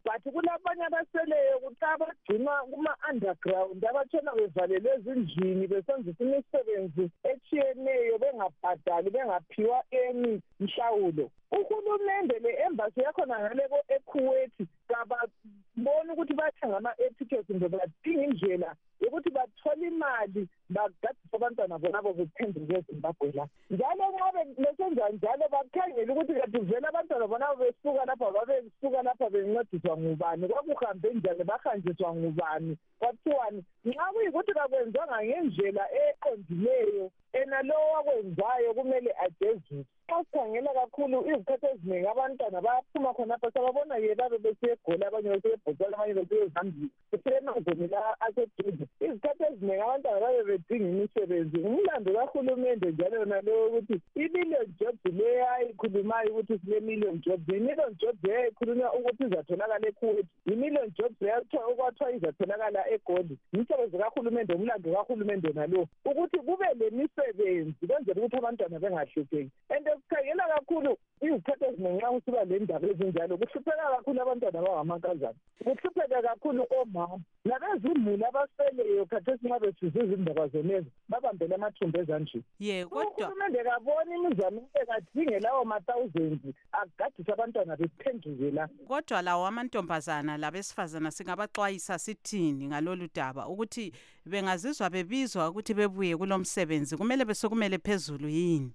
W: but kulabanye abaseleyo ukuthi abagcinwa kuma-underground abatshona bevalelwe ezindlini besenzisa imisebenzi etshiyeneyo bengabhadali bengaphiwa eni mhlawulo. Uhulumende le-embassy yakhona ngale eKuwait kababona ukuthi bathenga ama-etiquettes kumbe badinga indlela yokuthi bathole imali bagadise abantwana bonabo bephenduke eZimbabwe la. Njalo nxa besenza njalo bakhangela ukuthi kanti vele abantwana bonabo besuka lapha babesuka lapha bencediswa ngubani, kwakuhambe njani, bahanjiswa ngubani, kwathiwani. Nxa kuyikuthi kakwenzanga ngendlela eqondileyo ena lowo wakwenzayo kumele ajeziswe. Xa sikhangela kakhulu izikhathi eziningi abantwana bayaphuma khonapha sababona-ke babe besiyegoli, abanye besiyebhotela, abanye besiyezambia, beselemazweni la aseduze. Izikhathi eziningi abantwana babe bedinga imisebenzi. Umlando kahulumende njalo yona leyo ukuthi i-million jobs leyo ayikhulumayo ukuthi sile-million jobs, i-million jobs leyo ayikhulunywa ukuthi izatholakala eKuwait, i-million jobs leyo okwathiwa izatholakala eGoli. Umsebenzi kahulumende, umlando kahulumende nalo ukuthi kube lemisebenzi kwenzela ukuthi abantwana bengahlupheki. And sikhangela kakhulu izikhathi eziningi nxa kusiba le ndaba ezinjalo kuhlupheka kakhulu abantwana abangamankazana, kuhlupheka kakhulu omama nabezimuli abaseleyo khathesi nxa besiza izindaba zonezo babambele amathumbu ezandleni.
C: Ye, kodwa
W: uhulumende kaboni imizamo ekadinge lawo ma-thousands agadise abantwana bephenduke la.
C: Kodwa lawo amantombazana labesifazana singabaxwayisa sithini ngalolu daba ukuthi bengazizwa bebizwa ukuthi bebuye kulo msebenzi kumele besokumele phezulu yini?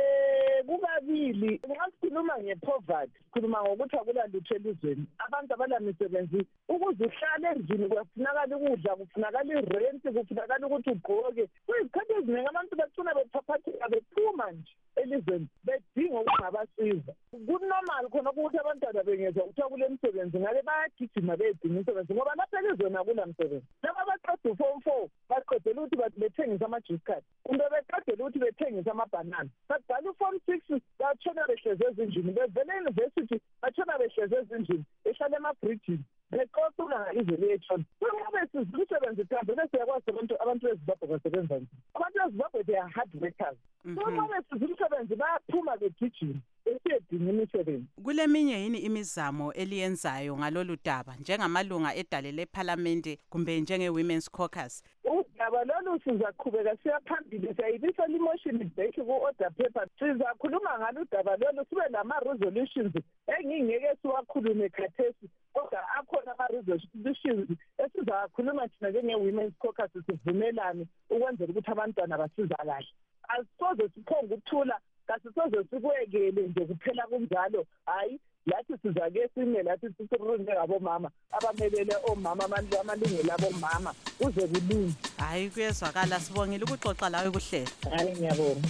W: Kubabili, nxa sikhuluma nge-poverty sikhuluma ngokuthi akulalutho elizweni, abantu abalamisebenzi, ukuze uhlale endlini kufunakala ukudla, kufunakala irenti, kufunakala ukuthi ugqoke. Kuyizikhathi eziningi abantu becuna bephaphatheka bephuma nje elizweni bedinga ukungabasiza. Kunormal khona ukuthi abantwana bengezwa kuthiwa kule msebenzi ngabe bayagijima bedinga umsebenzi ngoba lapha elizweni akula msebenzi. Laba abaqeda u-form four baqedela ukuthi bethengise ama-juice card kumbe beqedela ukuthi bethengise amabhanana, babhala u-form six batshona behlezi ezindlini, bevele eyunivesithi batshona behlezi ezindlini, behlala emabhrijini beqoqula izwe letshona. Kungabe siza umsebenzi kambe besiyakwazi abantu abantu beZimbabwe basebenza nje. Abantu beZimbabwe they are hard workers. Kungabe siza umsebenzi bayaphuma begijima besiyedinga imisebenzi.
C: Kuleminye yini imizamo eliyenzayo ngalolu daba njengamalunga edale lephalamende kumbe njenge-Women's Caucus?
W: Udaba lolu sizaqhubeka siya phambili, siyayibisa imotion back ku-order paper. Sizakhuluma ngalo udaba lolu, sibe nama-resolutions engingeke siwakhulume khathesi kodwa akhona ama-resolutions esizakhuluma thina njenge-Women's Caucus sivumelane ukwenzela ukuthi abantwana basizakale. Asisoze siphonge ukuthula, kasisoze sikwekele nje kuphela kunjalo. Hayi, lathi sizake sime lathi sisirunde ngabomama abamelele omama abantu amalungelo abomama kuze kulunge.
C: Hayi, kuyezwakala. Sibongile ukuxoxa lawe kuhlelo.
W: Hayi, ngiyabonga.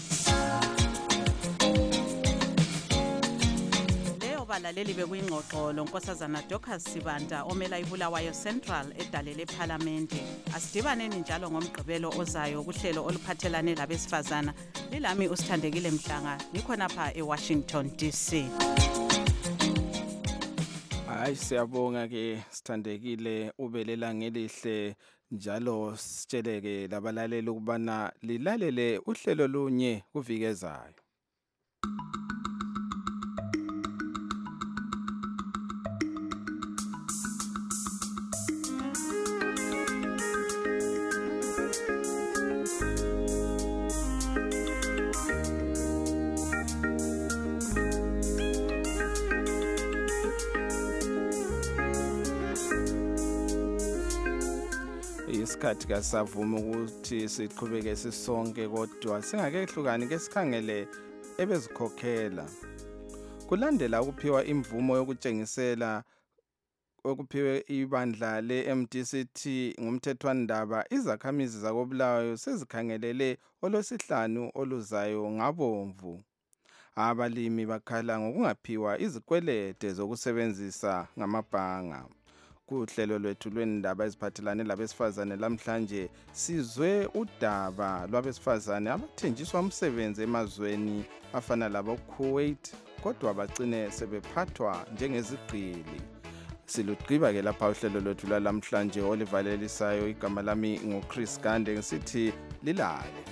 C: Abalaleli bekuyingxoxo lonkosazana Dorcas Sibanda omela iBulawayo Central edale lephalamende. Asidibaneni njalo ngomgqibelo ozayo kuhlelo oluphathelane labesifazana. Lilami uSithandekile Mhlanga, nikhonapha eWashington D C.
A: Hayi, siyabonga ke Sithandekile, ubelela ngelihle njalo sitsheleke labalaleli ukubana lilalele uhlelo lunye kuvikezayo. Isikhathi kasavuma ukuthi siqhubeke sisonke kodwa singakehlukani ke sikhangele ebezikhokhela. Kulandela ukuphiwa imvumo yokutshengisela okuphiwe ibandla le-M D C T ngumthethwandaba, izakhamizi zakoBulawayo sezikhangelele olwesihlanu oluzayo ngabomvu. Abalimi bakhala ngokungaphiwa izikwelede zokusebenzisa ngamabhanga. Kuhlelo lwethu lwendaba eziphathelane labesifazane lamhlanje sizwe udaba lwabesifazane abathenjiswa umsebenzi emazweni afana labo Kuwait kodwa bagcine sebephathwa njengezigqili. Silugqiba ke lapha uhlelo lwethu lamhlanje olivalelisayo. Igama lami nguChris Gande, ngisithi lilale.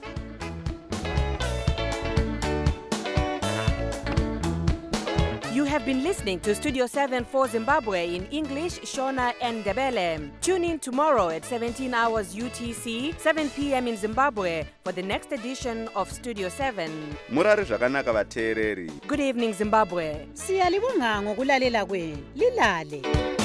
C: You have
F: have been listening to Studio seven for Zimbabwe in English, Shona and Ndebele. Tune in tomorrow at seventeen hours U T C, seven p.m. in Zimbabwe for the next edition of Studio seven.
B: Murari zvakanaka vateereri.
F: Good evening, Zimbabwe.
C: Siyalibonga ngokulalela kwenu. Lilale.